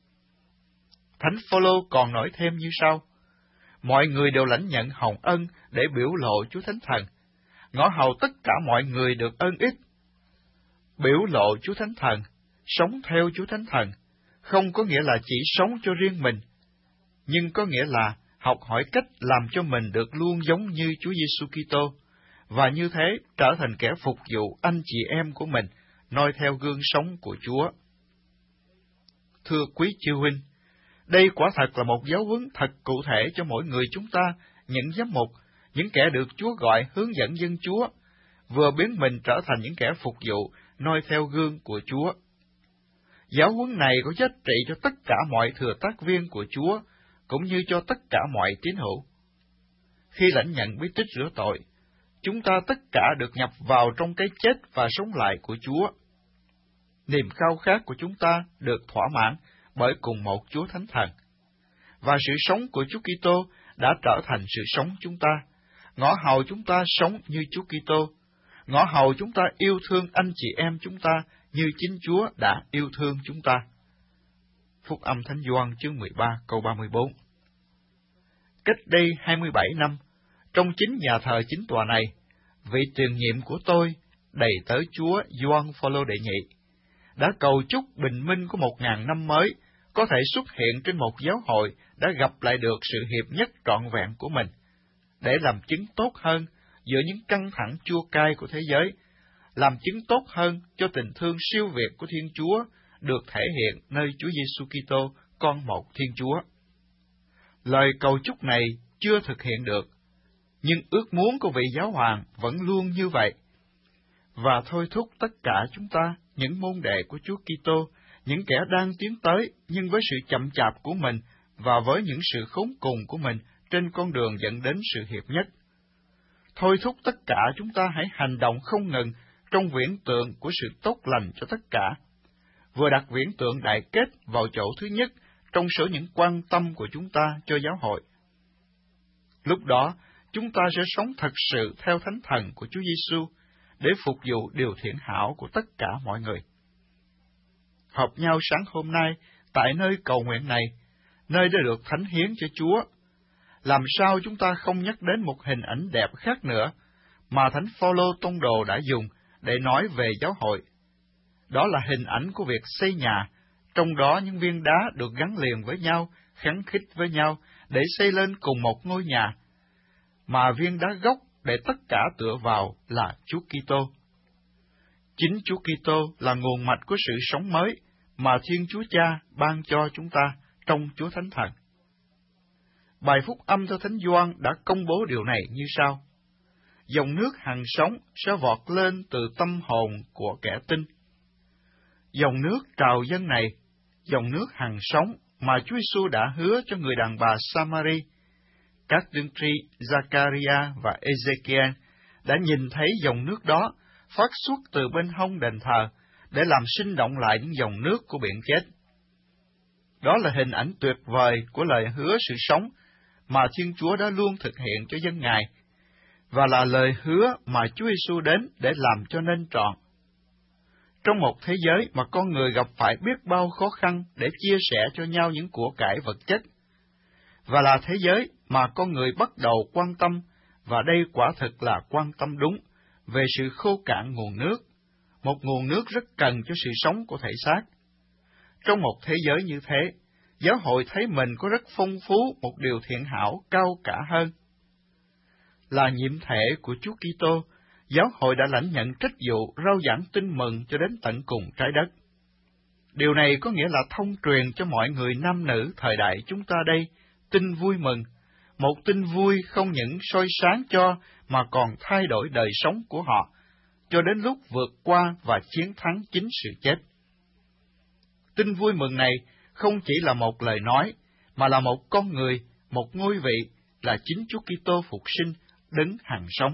Thánh Phaolô còn nói thêm như sau: mọi người đều lãnh nhận hồng ân để biểu lộ Chúa Thánh Thần, ngõ hầu tất cả mọi người được ân ích. Biểu lộ Chúa Thánh Thần, sống theo Chúa Thánh Thần, không có nghĩa là chỉ sống cho riêng mình, nhưng có nghĩa là học hỏi cách làm cho mình được luôn giống như Chúa Giêsu Kitô, và như thế trở thành kẻ phục vụ anh chị em của mình, noi theo gương sống của Chúa. Thưa quý chư huynh, đây quả thật là một giáo huấn thật cụ thể cho mỗi người chúng ta, những giám mục, những kẻ được Chúa gọi hướng dẫn dân Chúa, vừa biến mình trở thành những kẻ phục vụ, noi theo gương của Chúa. Giáo huấn này có giá trị cho tất cả mọi thừa tác viên của Chúa, cũng như cho tất cả mọi tín hữu. Khi lãnh nhận bí tích rửa tội, chúng ta tất cả được nhập vào trong cái chết và sống lại của Chúa. Niềm khao khát của chúng ta được thỏa mãn bởi cùng một Chúa Thánh Thần, và sự sống của Chúa Kitô đã trở thành sự sống chúng ta. Ngõ hầu chúng ta sống như Chúa Kitô, ngõ hầu chúng ta yêu thương anh chị em chúng ta như chính Chúa đã yêu thương chúng ta. Phúc âm Thánh Gioan chương 13 câu 34. Cách đây 27 năm, trong chính nhà thờ chính tòa này, vị tiền nhiệm của tôi, đầy tớ Chúa Gioan Phaolô đệ nhị, đã cầu chúc bình minh của 1000 năm mới có thể xuất hiện trên một giáo hội đã gặp lại được sự hiệp nhất trọn vẹn của mình, để làm chứng tốt hơn giữa những căng thẳng chua cay của thế giới, làm chứng tốt hơn cho tình thương siêu việt của Thiên Chúa được thể hiện nơi Chúa Giêsu Kitô, con một Thiên Chúa. Lời cầu chúc này chưa thực hiện được, nhưng ước muốn của vị giáo hoàng vẫn luôn như vậy, và thôi thúc tất cả chúng ta, những môn đệ của Chúa Kitô, những kẻ đang tiến tới nhưng với sự chậm chạp của mình và với những sự khốn cùng của mình trên con đường dẫn đến sự hiệp nhất. Thôi thúc tất cả chúng ta hãy hành động không ngừng trong viễn tượng của sự tốt lành cho tất cả, vừa đặt viễn tượng đại kết vào chỗ thứ nhất trong số những quan tâm của chúng ta cho giáo hội. Lúc đó, chúng ta sẽ sống thật sự theo Thánh Thần của Chúa Giêsu để phục vụ điều thiện hảo của tất cả mọi người. Họp nhau sáng hôm nay tại nơi cầu nguyện này, nơi đã được thánh hiến cho Chúa. Làm sao chúng ta không nhắc đến một hình ảnh đẹp khác nữa mà Thánh Phaolô tông đồ đã dùng để nói về giáo hội? Đó là hình ảnh của việc xây nhà, trong đó những viên đá được gắn liền với nhau, khăng khít với nhau để xây lên cùng một ngôi nhà, mà viên đá gốc để tất cả tựa vào là Chúa Kitô. Chính Chúa Kitô là nguồn mạch của sự sống mới mà Thiên Chúa Cha ban cho chúng ta trong Chúa Thánh Thần. Bài phúc âm cho Thánh Gioan đã công bố điều này như sau: dòng nước hằng sống sẽ vọt lên từ tâm hồn của kẻ tin. Dòng nước trào dâng này, dòng nước hằng sống mà Chúa Giêsu đã hứa cho người đàn bà Samari, các tiên tri Zachariah và Ezekiel đã nhìn thấy dòng nước đó phát xuất từ bên hông đền thờ để làm sinh động lại những dòng nước của biển chết. Đó là hình ảnh tuyệt vời của lời hứa sự sống mà Thiên Chúa đã luôn thực hiện cho dân Ngài, và là lời hứa mà Chúa Giêsu đến để làm cho nên trọn. Trong một thế giới mà con người gặp phải biết bao khó khăn để chia sẻ cho nhau những của cải vật chất, và là thế giới mà con người bắt đầu quan tâm, và đây quả thực là quan tâm đúng, về sự khô cạn nguồn nước, một nguồn nước rất cần cho sự sống của thể xác. Trong một thế giới như thế, giáo hội thấy mình có rất phong phú một điều thiện hảo cao cả hơn. Là nhiệm thể của Chúa Kitô, giáo hội đã lãnh nhận trách vụ rao giảng tin mừng cho đến tận cùng trái đất. Điều này có nghĩa là thông truyền cho mọi người nam nữ thời đại chúng ta đây tin vui mừng, một tin vui không những soi sáng cho mà còn thay đổi đời sống của họ, cho đến lúc vượt qua và chiến thắng chính sự chết. Tin vui mừng này không chỉ là một lời nói, mà là một con người, một ngôi vị, là chính Chúa Kitô phục sinh, đấng hằng sống.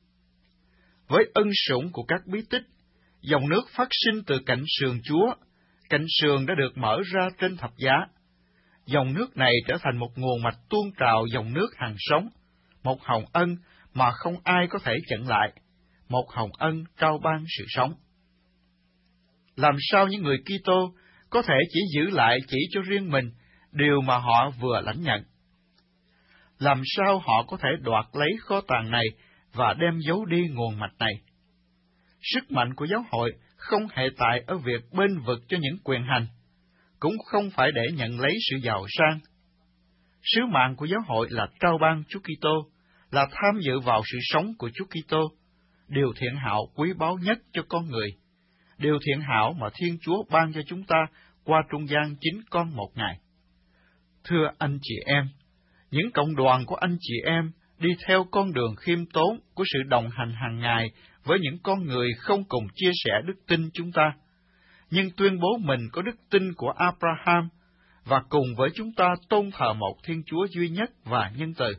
Với ân sủng của các bí tích, dòng nước phát sinh từ cạnh sườn Chúa, cạnh sườn đã được mở ra trên thập giá. Dòng nước này trở thành một nguồn mạch tuôn trào dòng nước hằng sống, một hồng ân mà không ai có thể chặn lại, một hồng ân trao ban sự sống. Làm sao những người Kitô có thể chỉ giữ lại chỉ cho riêng mình điều mà họ vừa lãnh nhận? Làm sao họ có thể đoạt lấy kho tàng này và đem giấu đi nguồn mạch này? Sức mạnh của giáo hội không hệ tại ở việc bênh vực cho những quyền hành, cũng không phải để nhận lấy sự giàu sang. Sứ mạng của giáo hội là trao ban Chúa Kitô, là tham dự vào sự sống của Chúa Kitô, điều thiện hảo quý báu nhất cho con người, điều thiện hảo mà Thiên Chúa ban cho chúng ta qua trung gian chính con một Ngài. Thưa anh chị em, những cộng đoàn của anh chị em đi theo con đường khiêm tốn của sự đồng hành hàng ngày với những con người không cùng chia sẻ đức tin chúng ta, nhưng tuyên bố mình có đức tin của Abraham và cùng với chúng ta tôn thờ một Thiên Chúa duy nhất và nhân từ.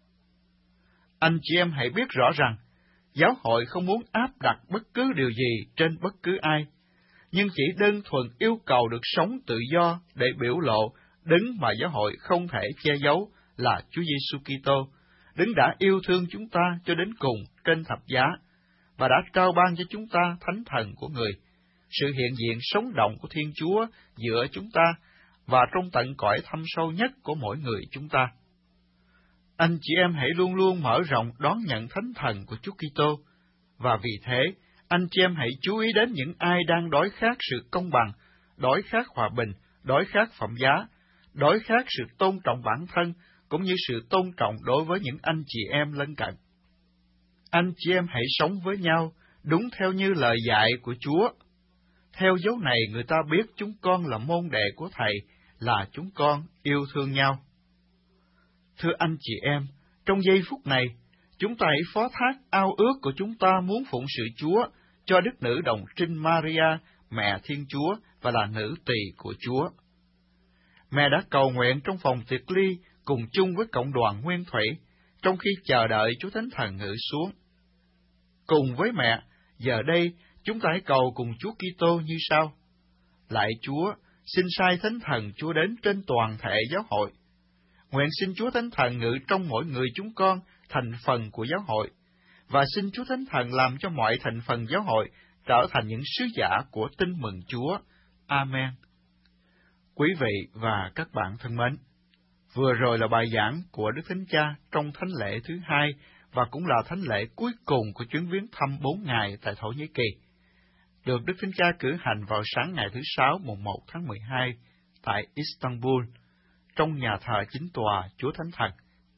Anh chị em hãy biết rõ rằng, giáo hội không muốn áp đặt bất cứ điều gì trên bất cứ ai, nhưng chỉ đơn thuần yêu cầu được sống tự do để biểu lộ đấng mà giáo hội không thể che giấu là Chúa Giêsu Kitô, đấng đã yêu thương chúng ta cho đến cùng trên thập giá và đã trao ban cho chúng ta thánh thần của người, sự hiện diện sống động của Thiên Chúa giữa chúng ta và trong tận cõi thâm sâu nhất của mỗi người chúng ta. Anh chị em hãy luôn luôn mở rộng đón nhận thánh thần của Chúa Kitô, và vì thế, anh chị em hãy chú ý đến những ai đang đói khát sự công bằng, đói khát hòa bình, đói khát phẩm giá, đói khát sự tôn trọng bản thân, cũng như sự tôn trọng đối với những anh chị em lân cận. Anh chị em hãy sống với nhau đúng theo như lời dạy của Chúa. Theo dấu này người ta biết chúng con là môn đệ của Thầy, là chúng con yêu thương nhau. Thưa anh chị em, trong giây phút này, chúng ta hãy phó thác ao ước của chúng ta muốn phụng sự Chúa cho Đức Nữ Đồng Trinh Maria, Mẹ Thiên Chúa và là nữ tỳ của Chúa. Mẹ đã cầu nguyện trong phòng tiệc ly cùng chung với cộng đoàn nguyên thủy, trong khi chờ đợi Chúa Thánh Thần ngự xuống. Cùng với mẹ, giờ đây chúng ta hãy cầu cùng Chúa Kitô như sau: Lạy Chúa, xin sai Thánh Thần Chúa đến trên toàn thể giáo hội. Nguyện xin Chúa Thánh Thần ngự trong mỗi người chúng con thành phần của giáo hội, và xin Chúa Thánh Thần làm cho mọi thành phần giáo hội trở thành những sứ giả của tin mừng Chúa. Amen. Quý vị và các bạn thân mến, vừa rồi là bài giảng của Đức Thánh Cha trong thánh lễ thứ hai và cũng là thánh lễ cuối cùng của chuyến viếng thăm 4 ngày tại Thổ Nhĩ Kỳ, được Đức Thánh Cha cử hành vào sáng ngày thứ Sáu mùng 1 tháng 12 tại Istanbul, trong nhà thờ chính tòa Chúa Thánh Thần.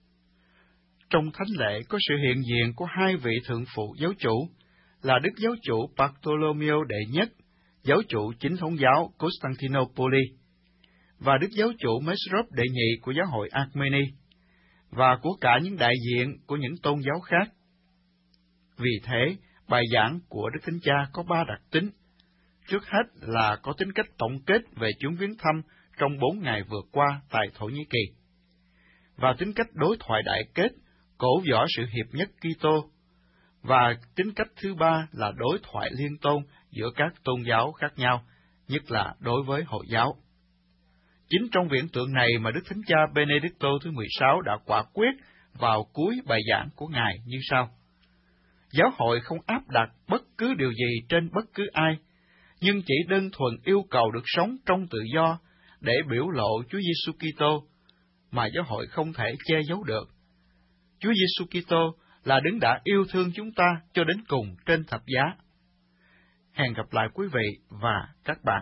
Trong thánh lễ có sự hiện diện của hai vị thượng phụ giáo chủ là Đức Giáo chủ Bartolomeo đệ nhất, giáo chủ chính thống giáo Constantinople, và Đức Giáo chủ Mesrop đệ nhị của giáo hội Armeni, và của cả những đại diện của những tôn giáo khác. Vì thế, bài giảng của Đức Thánh Cha có 3 đặc tính. Trước hết là có tính cách tổng kết về chuyến viếng thăm trong 4 ngày vừa qua tại Thổ Nhĩ Kỳ, và tính cách đối thoại đại kết, cổ võ sự hiệp nhất Kitô, và tính cách thứ ba là đối thoại liên tôn giữa các tôn giáo khác nhau, nhất là đối với Hồi giáo. Chính trong viễn tượng này mà Đức Thánh Cha Benedicto thứ 16 đã quả quyết vào cuối bài giảng của Ngài như sau: Giáo hội không áp đặt bất cứ điều gì trên bất cứ ai, nhưng chỉ đơn thuần yêu cầu được sống trong tự do để biểu lộ Chúa Giêsu Kitô mà giáo hội không thể che giấu được. Chúa Giêsu Kitô là đấng đã yêu thương chúng ta cho đến cùng trên thập giá. Hẹn gặp lại quý vị và các bạn.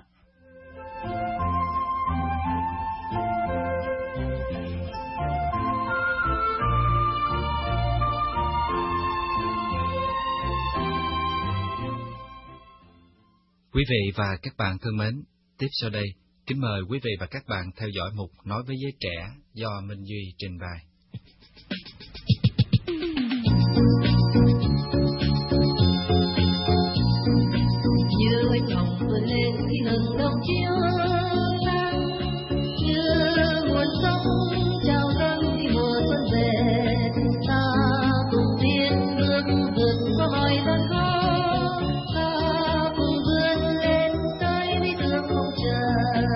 Quý vị và các bạn thân mến, tiếp sau đây, kính mời quý vị và các bạn theo dõi mục Nói với giới trẻ do Minh Duy trình bày. Như anh hồng vươn lên khi hừng đông chiếu sáng, như nguồn sông trào dâng khi mùa xuân về, ta cùng tiến bước vượt qua mọi gian khó, ta cùng vươn lên tới lý tưởng không chờ.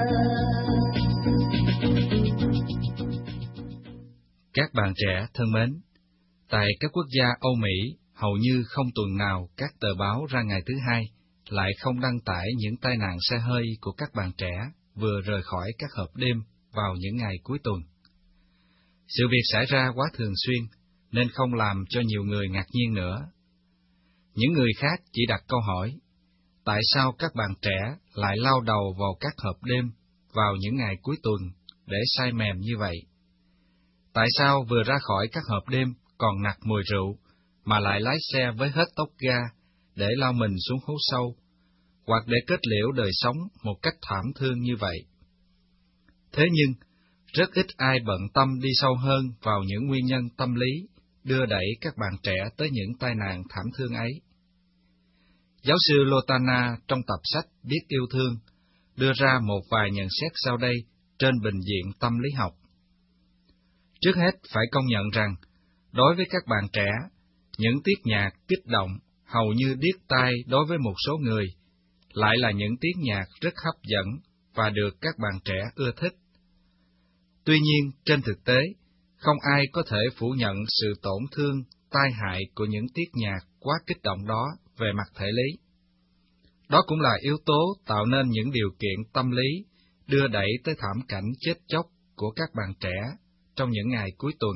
Các bạn trẻ thân mến, tại các quốc gia Âu Mỹ, hầu như không tuần nào các tờ báo ra ngày thứ Hai lại không đăng tải những tai nạn xe hơi của các bạn trẻ vừa rời khỏi các hộp đêm vào những ngày cuối tuần. Sự việc xảy ra quá thường xuyên, nên không làm cho nhiều người ngạc nhiên nữa. Những người khác chỉ đặt câu hỏi, tại sao các bạn trẻ lại lao đầu vào các hộp đêm vào những ngày cuối tuần để say mềm như vậy? Tại sao vừa ra khỏi các hộp đêm còn nặc mùi rượu, mà lại lái xe với hết tốc ga để lao mình xuống hố sâu, hoặc để kết liễu đời sống một cách thảm thương như vậy? Thế nhưng, rất ít ai bận tâm đi sâu hơn vào những nguyên nhân tâm lý đưa đẩy các bạn trẻ tới những tai nạn thảm thương ấy. Giáo sư Lotana trong tập sách Biết Yêu Thương đưa ra một vài nhận xét sau đây trên bình diện tâm lý học. Trước hết phải công nhận rằng, đối với các bạn trẻ, những tiết nhạc kích động hầu như điếc tai đối với một số người, lại là những tiết nhạc rất hấp dẫn và được các bạn trẻ ưa thích. Tuy nhiên, trên thực tế, không ai có thể phủ nhận sự tổn thương, tai hại của những tiết nhạc quá kích động đó về mặt thể lý. Đó cũng là yếu tố tạo nên những điều kiện tâm lý đưa đẩy tới thảm cảnh chết chóc của các bạn trẻ trong những ngày cuối tuần.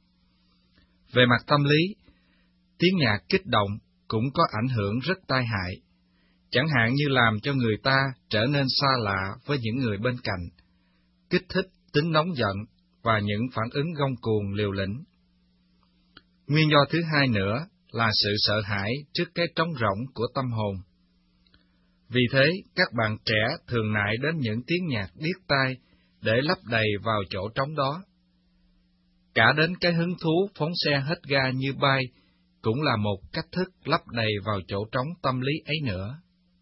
Về mặt tâm lý, tiếng nhạc kích động cũng có ảnh hưởng rất tai hại, chẳng hạn như làm cho người ta trở nên xa lạ với những người bên cạnh, kích thích tính nóng giận và những phản ứng ngông cuồng liều lĩnh. Nguyên do thứ hai nữa là sự sợ hãi trước cái trống rỗng của tâm hồn. Vì thế, các bạn trẻ thường nại đến những tiếng nhạc điếc tai để lấp đầy vào chỗ trống đó. Cả đến cái hứng thú phóng xe hết ga như bay cũng là một cách thức lấp đầy vào chỗ trống tâm lý ấy nữa.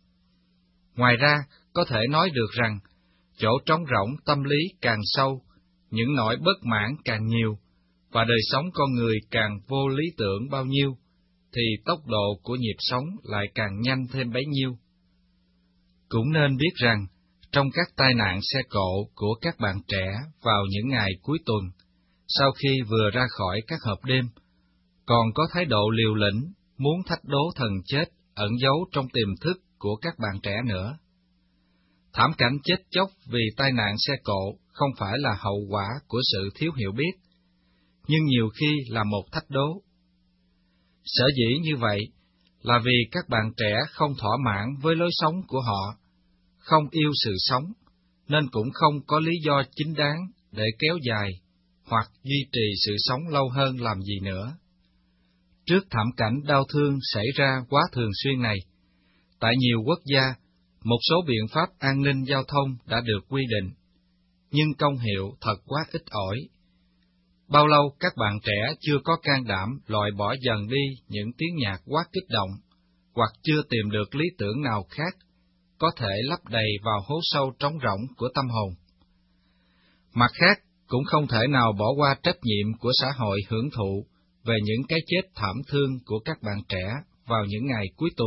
Ngoài ra, có thể nói được rằng, chỗ trống rỗng tâm lý càng sâu, những nỗi bất mãn càng nhiều, và đời sống con người càng vô lý tưởng bao nhiêu, thì tốc độ của nhịp sống lại càng nhanh thêm bấy nhiêu. Cũng nên biết rằng, trong các tai nạn xe cộ của các bạn trẻ vào những ngày cuối tuần, sau khi vừa ra khỏi các hộp đêm, còn có thái độ liều lĩnh, muốn thách đố thần chết ẩn giấu trong tiềm thức của các bạn trẻ nữa. Thảm cảnh chết chóc vì tai nạn xe cộ không phải là hậu quả của sự thiếu hiểu biết, nhưng nhiều khi là một thách đố. Sở dĩ như vậy là vì các bạn trẻ không thỏa mãn với lối sống của họ, không yêu sự sống, nên cũng không có lý do chính đáng để kéo dài hoặc duy trì sự sống lâu hơn làm gì nữa. Trước thảm cảnh đau thương xảy ra quá thường xuyên này, tại nhiều quốc gia, một số biện pháp an ninh giao thông đã được quy định, nhưng công hiệu thật quá ít ỏi. Bao lâu các bạn trẻ chưa có can đảm loại bỏ dần đi những tiếng nhạc quá kích động, hoặc chưa tìm được lý tưởng nào khác có thể lấp đầy vào hố sâu trống rỗng của tâm hồn. Mặt khác, cũng không thể nào bỏ qua trách nhiệm của xã hội hưởng thụ về những cái chết thảm thương của các bạn trẻ vào những ngày cuối tuần.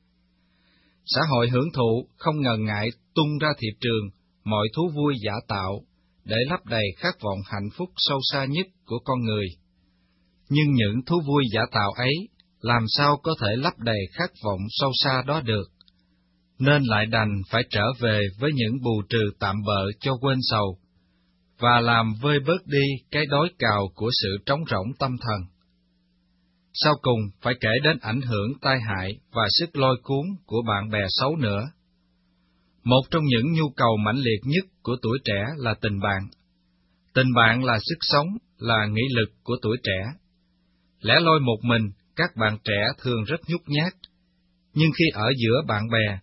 Xã hội hưởng thụ không ngần ngại tung ra thị trường mọi thú vui giả tạo để lấp đầy khát vọng hạnh phúc sâu xa nhất của con người. Nhưng những thú vui giả tạo ấy làm sao có thể lấp đầy khát vọng sâu xa đó được, nên lại đành phải trở về với những bù trừ tạm bợ cho quên sầu, và làm vơi bớt đi cái đói cào của sự trống rỗng tâm thần. Sau cùng phải kể đến ảnh hưởng tai hại và sức lôi cuốn của bạn bè xấu nữa. Một trong những nhu cầu mãnh liệt nhất của tuổi trẻ là tình bạn. Tình bạn là sức sống, là nghị lực của tuổi trẻ. Lẻ loi một mình, các bạn trẻ thường rất nhút nhát, nhưng khi ở giữa bạn bè,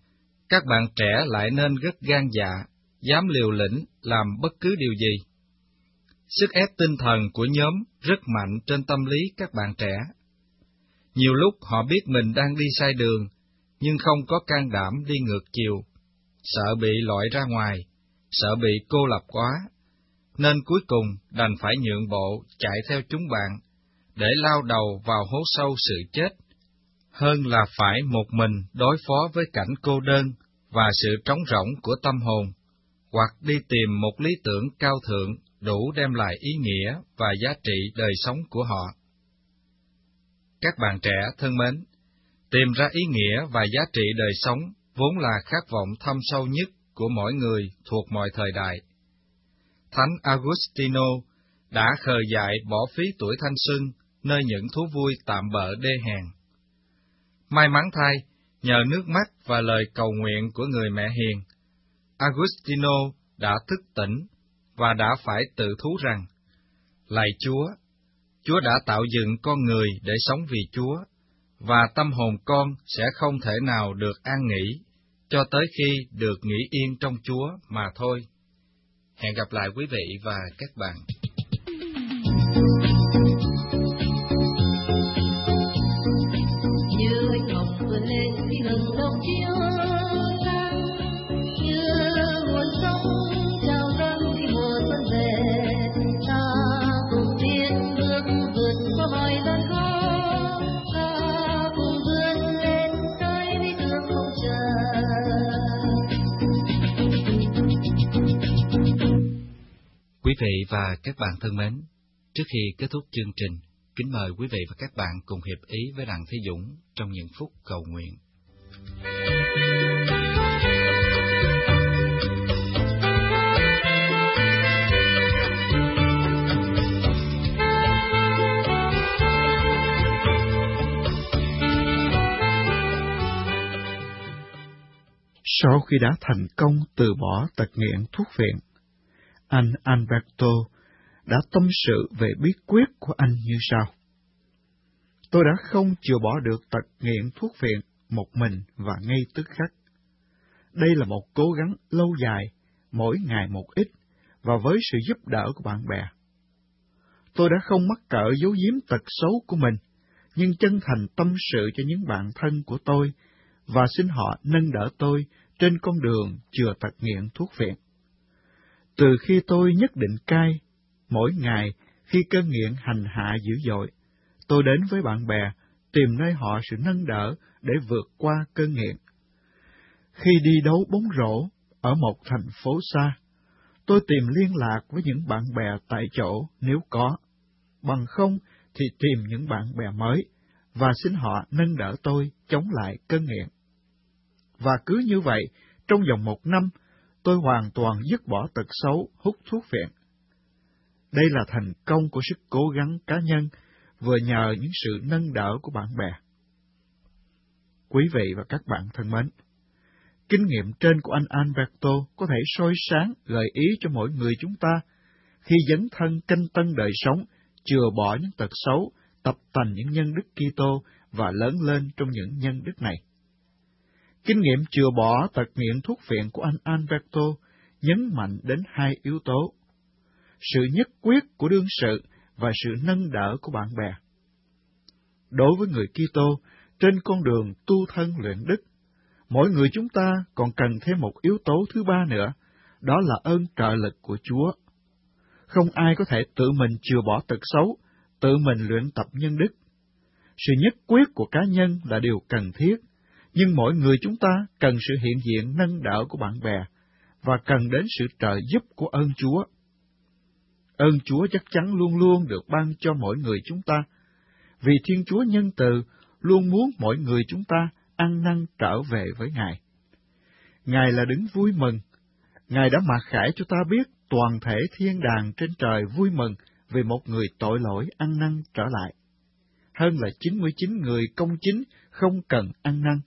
Các bạn trẻ lại nên rất gan dạ, dám liều lĩnh làm bất cứ điều gì. Sức ép tinh thần của nhóm rất mạnh trên tâm lý các bạn trẻ. Nhiều lúc họ biết mình đang đi sai đường, nhưng không có can đảm đi ngược chiều, sợ bị loại ra ngoài, sợ bị cô lập quá, nên cuối cùng đành phải nhượng bộ chạy theo chúng bạn, để lao đầu vào hố sâu sự chết, hơn là phải một mình đối phó với cảnh cô đơn và sự trống rỗng của tâm hồn, hoặc đi tìm một lý tưởng cao thượng đủ đem lại ý nghĩa và giá trị đời sống của họ. Các bạn trẻ thân mến, tìm ra ý nghĩa và giá trị đời sống vốn là khát vọng thâm sâu nhất của mỗi người thuộc mọi thời đại. Thánh Agustino đã khờ dại bỏ phí tuổi thanh xuân nơi những thú vui tạm bợ đê hèn. May mắn thay, nhờ nước mắt và lời cầu nguyện của người mẹ hiền, Agustino đã thức tỉnh và đã phải tự thú rằng: Lạy Chúa, Chúa đã tạo dựng con người để sống vì Chúa, và tâm hồn con sẽ không thể nào được an nghỉ cho tới khi được nghỉ yên trong Chúa mà thôi. Hẹn gặp lại quý vị và các bạn. Như anh hồng vươn lên khi ngừng đông chiếu sáng, như nguồn sông trào dâng khi mùa xuân về, ta cùng tiến bước vượt qua mọi gian khó, ta cùng vươn lên tới lý tưởng không chờ. Quý vị và các bạn thân mến, trước khi kết thúc chương trình, kính mời quý vị và các bạn cùng hiệp ý với Đặng Thế Dũng trong những phút cầu nguyện. Sau khi đã thành công từ bỏ tật nghiện thuốc phiện, anh Alberto đã tâm sự về bí quyết của anh như sau: Tôi đã không chừa bỏ được tật nghiện thuốc phiện một mình và ngay tức khắc. Đây là một cố gắng lâu dài, mỗi ngày một ít, và với sự giúp đỡ của bạn bè. Tôi đã không mắc cỡ giấu giếm tật xấu của mình, nhưng chân thành tâm sự cho những bạn thân của tôi và xin họ nâng đỡ tôi trên con đường chừa tật nghiện thuốc phiện. Từ khi tôi nhất định cai, mỗi ngày khi cơn nghiện hành hạ dữ dội, tôi đến với bạn bè, tìm nơi họ sự nâng đỡ để vượt qua cơn nghiện. Khi đi đấu bóng rổ ở một thành phố xa, tôi tìm liên lạc với những bạn bè tại chỗ nếu có, bằng không thì tìm những bạn bè mới và xin họ nâng đỡ tôi chống lại cơn nghiện. Và cứ như vậy, trong vòng 1 năm, tôi hoàn toàn dứt bỏ tật xấu hút thuốc phiện. Đây là thành công của sức cố gắng cá nhân, vừa nhờ những sự nâng đỡ của bạn bè. Quý vị và các bạn thân mến, kinh nghiệm trên của anh Alberto có thể soi sáng gợi ý cho mỗi người chúng ta khi dấn thân canh tân đời sống, chừa bỏ những tật xấu, tập tành những nhân đức Kitô và lớn lên trong những nhân đức này. Kinh nghiệm chừa bỏ tật nghiện thuốc phiện của anh Alberto nhấn mạnh đến 2 yếu tố: sự nhất quyết của đương sự và sự nâng đỡ của bạn bè. Đối với người Kitô, trên con đường tu thân luyện đức, mỗi người chúng ta còn cần thêm một yếu tố thứ 3 nữa, đó là ơn trợ lực của Chúa. Không ai có thể tự mình chừa bỏ tật xấu, tự mình luyện tập nhân đức. Sự nhất quyết của cá nhân là điều cần thiết, nhưng mỗi người chúng ta cần sự hiện diện nâng đỡ của bạn bè, và cần đến sự trợ giúp của ơn Chúa. Ơn Chúa chắc chắn luôn luôn được ban cho mỗi người chúng ta, vì Thiên Chúa nhân từ luôn muốn mỗi người chúng ta ăn năn trở về với Ngài. Ngài là đấng vui mừng. Ngài đã mặc khải cho ta biết toàn thể thiên đàng trên trời vui mừng vì một người tội lỗi ăn năn trở lại, hơn là 99 người công chính không cần ăn năn.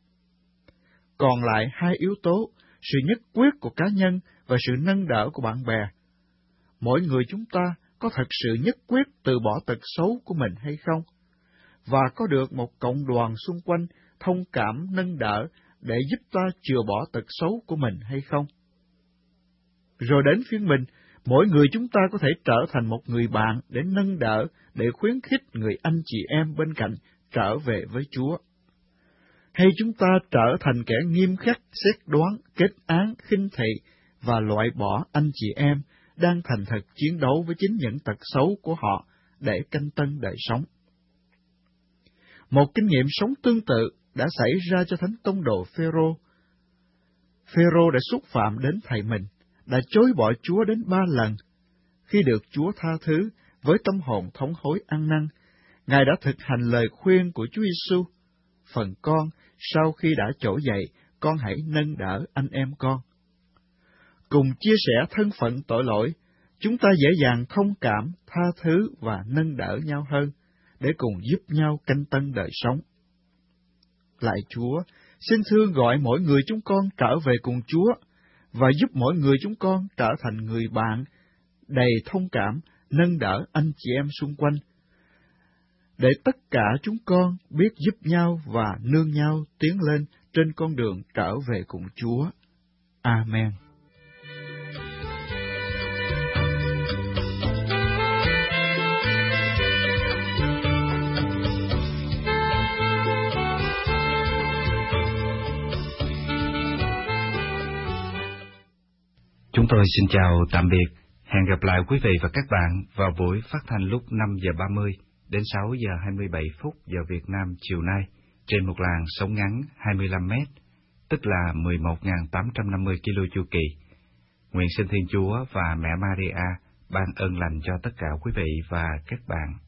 Còn lại 2 yếu tố, sự nhất quyết của cá nhân và sự nâng đỡ của bạn bè. Mỗi người chúng ta có thật sự nhất quyết từ bỏ tật xấu của mình hay không? Và có được một cộng đoàn xung quanh thông cảm nâng đỡ để giúp ta chừa bỏ tật xấu của mình hay không? Rồi đến phiên mình, mỗi người chúng ta có thể trở thành một người bạn để nâng đỡ, để khuyến khích người anh chị em bên cạnh trở về với Chúa. Hay chúng ta trở thành kẻ nghiêm khắc, xét đoán, kết án, khinh thị và loại bỏ anh chị em đang thành thật chiến đấu với chính những tật xấu của họ để canh tân đời sống. Một kinh nghiệm sống tương tự đã xảy ra cho thánh tông đồ Phêrô. Phêrô đã xúc phạm đến thầy mình, đã chối bỏ Chúa đến 3 lần. Khi được Chúa tha thứ, với tâm hồn thống hối ăn năn, Ngài đã thực hành lời khuyên của Chúa Giêsu: phần con, sau khi đã trỗi dậy, con hãy nâng đỡ anh em con. Cùng chia sẻ thân phận tội lỗi, chúng ta dễ dàng thông cảm, tha thứ và nâng đỡ nhau hơn, để cùng giúp nhau canh tân đời sống. Lạy Chúa, xin thương gọi mỗi người chúng con trở về cùng Chúa, và giúp mỗi người chúng con trở thành người bạn đầy thông cảm, nâng đỡ anh chị em xung quanh, để tất cả chúng con biết giúp nhau và nương nhau tiến lên trên con đường trở về cùng Chúa. Amen. Chúng tôi xin chào tạm biệt. Hẹn gặp lại quý vị và các bạn vào buổi phát thanh lúc 5 giờ 30 đến 6 giờ 27 phút giờ Việt Nam chiều nay trên một làn sóng ngắn 25 mét, tức là 11.850 km chu kỳ. Nguyện xin Thiên Chúa và Mẹ Maria ban ơn lành cho tất cả quý vị và các bạn.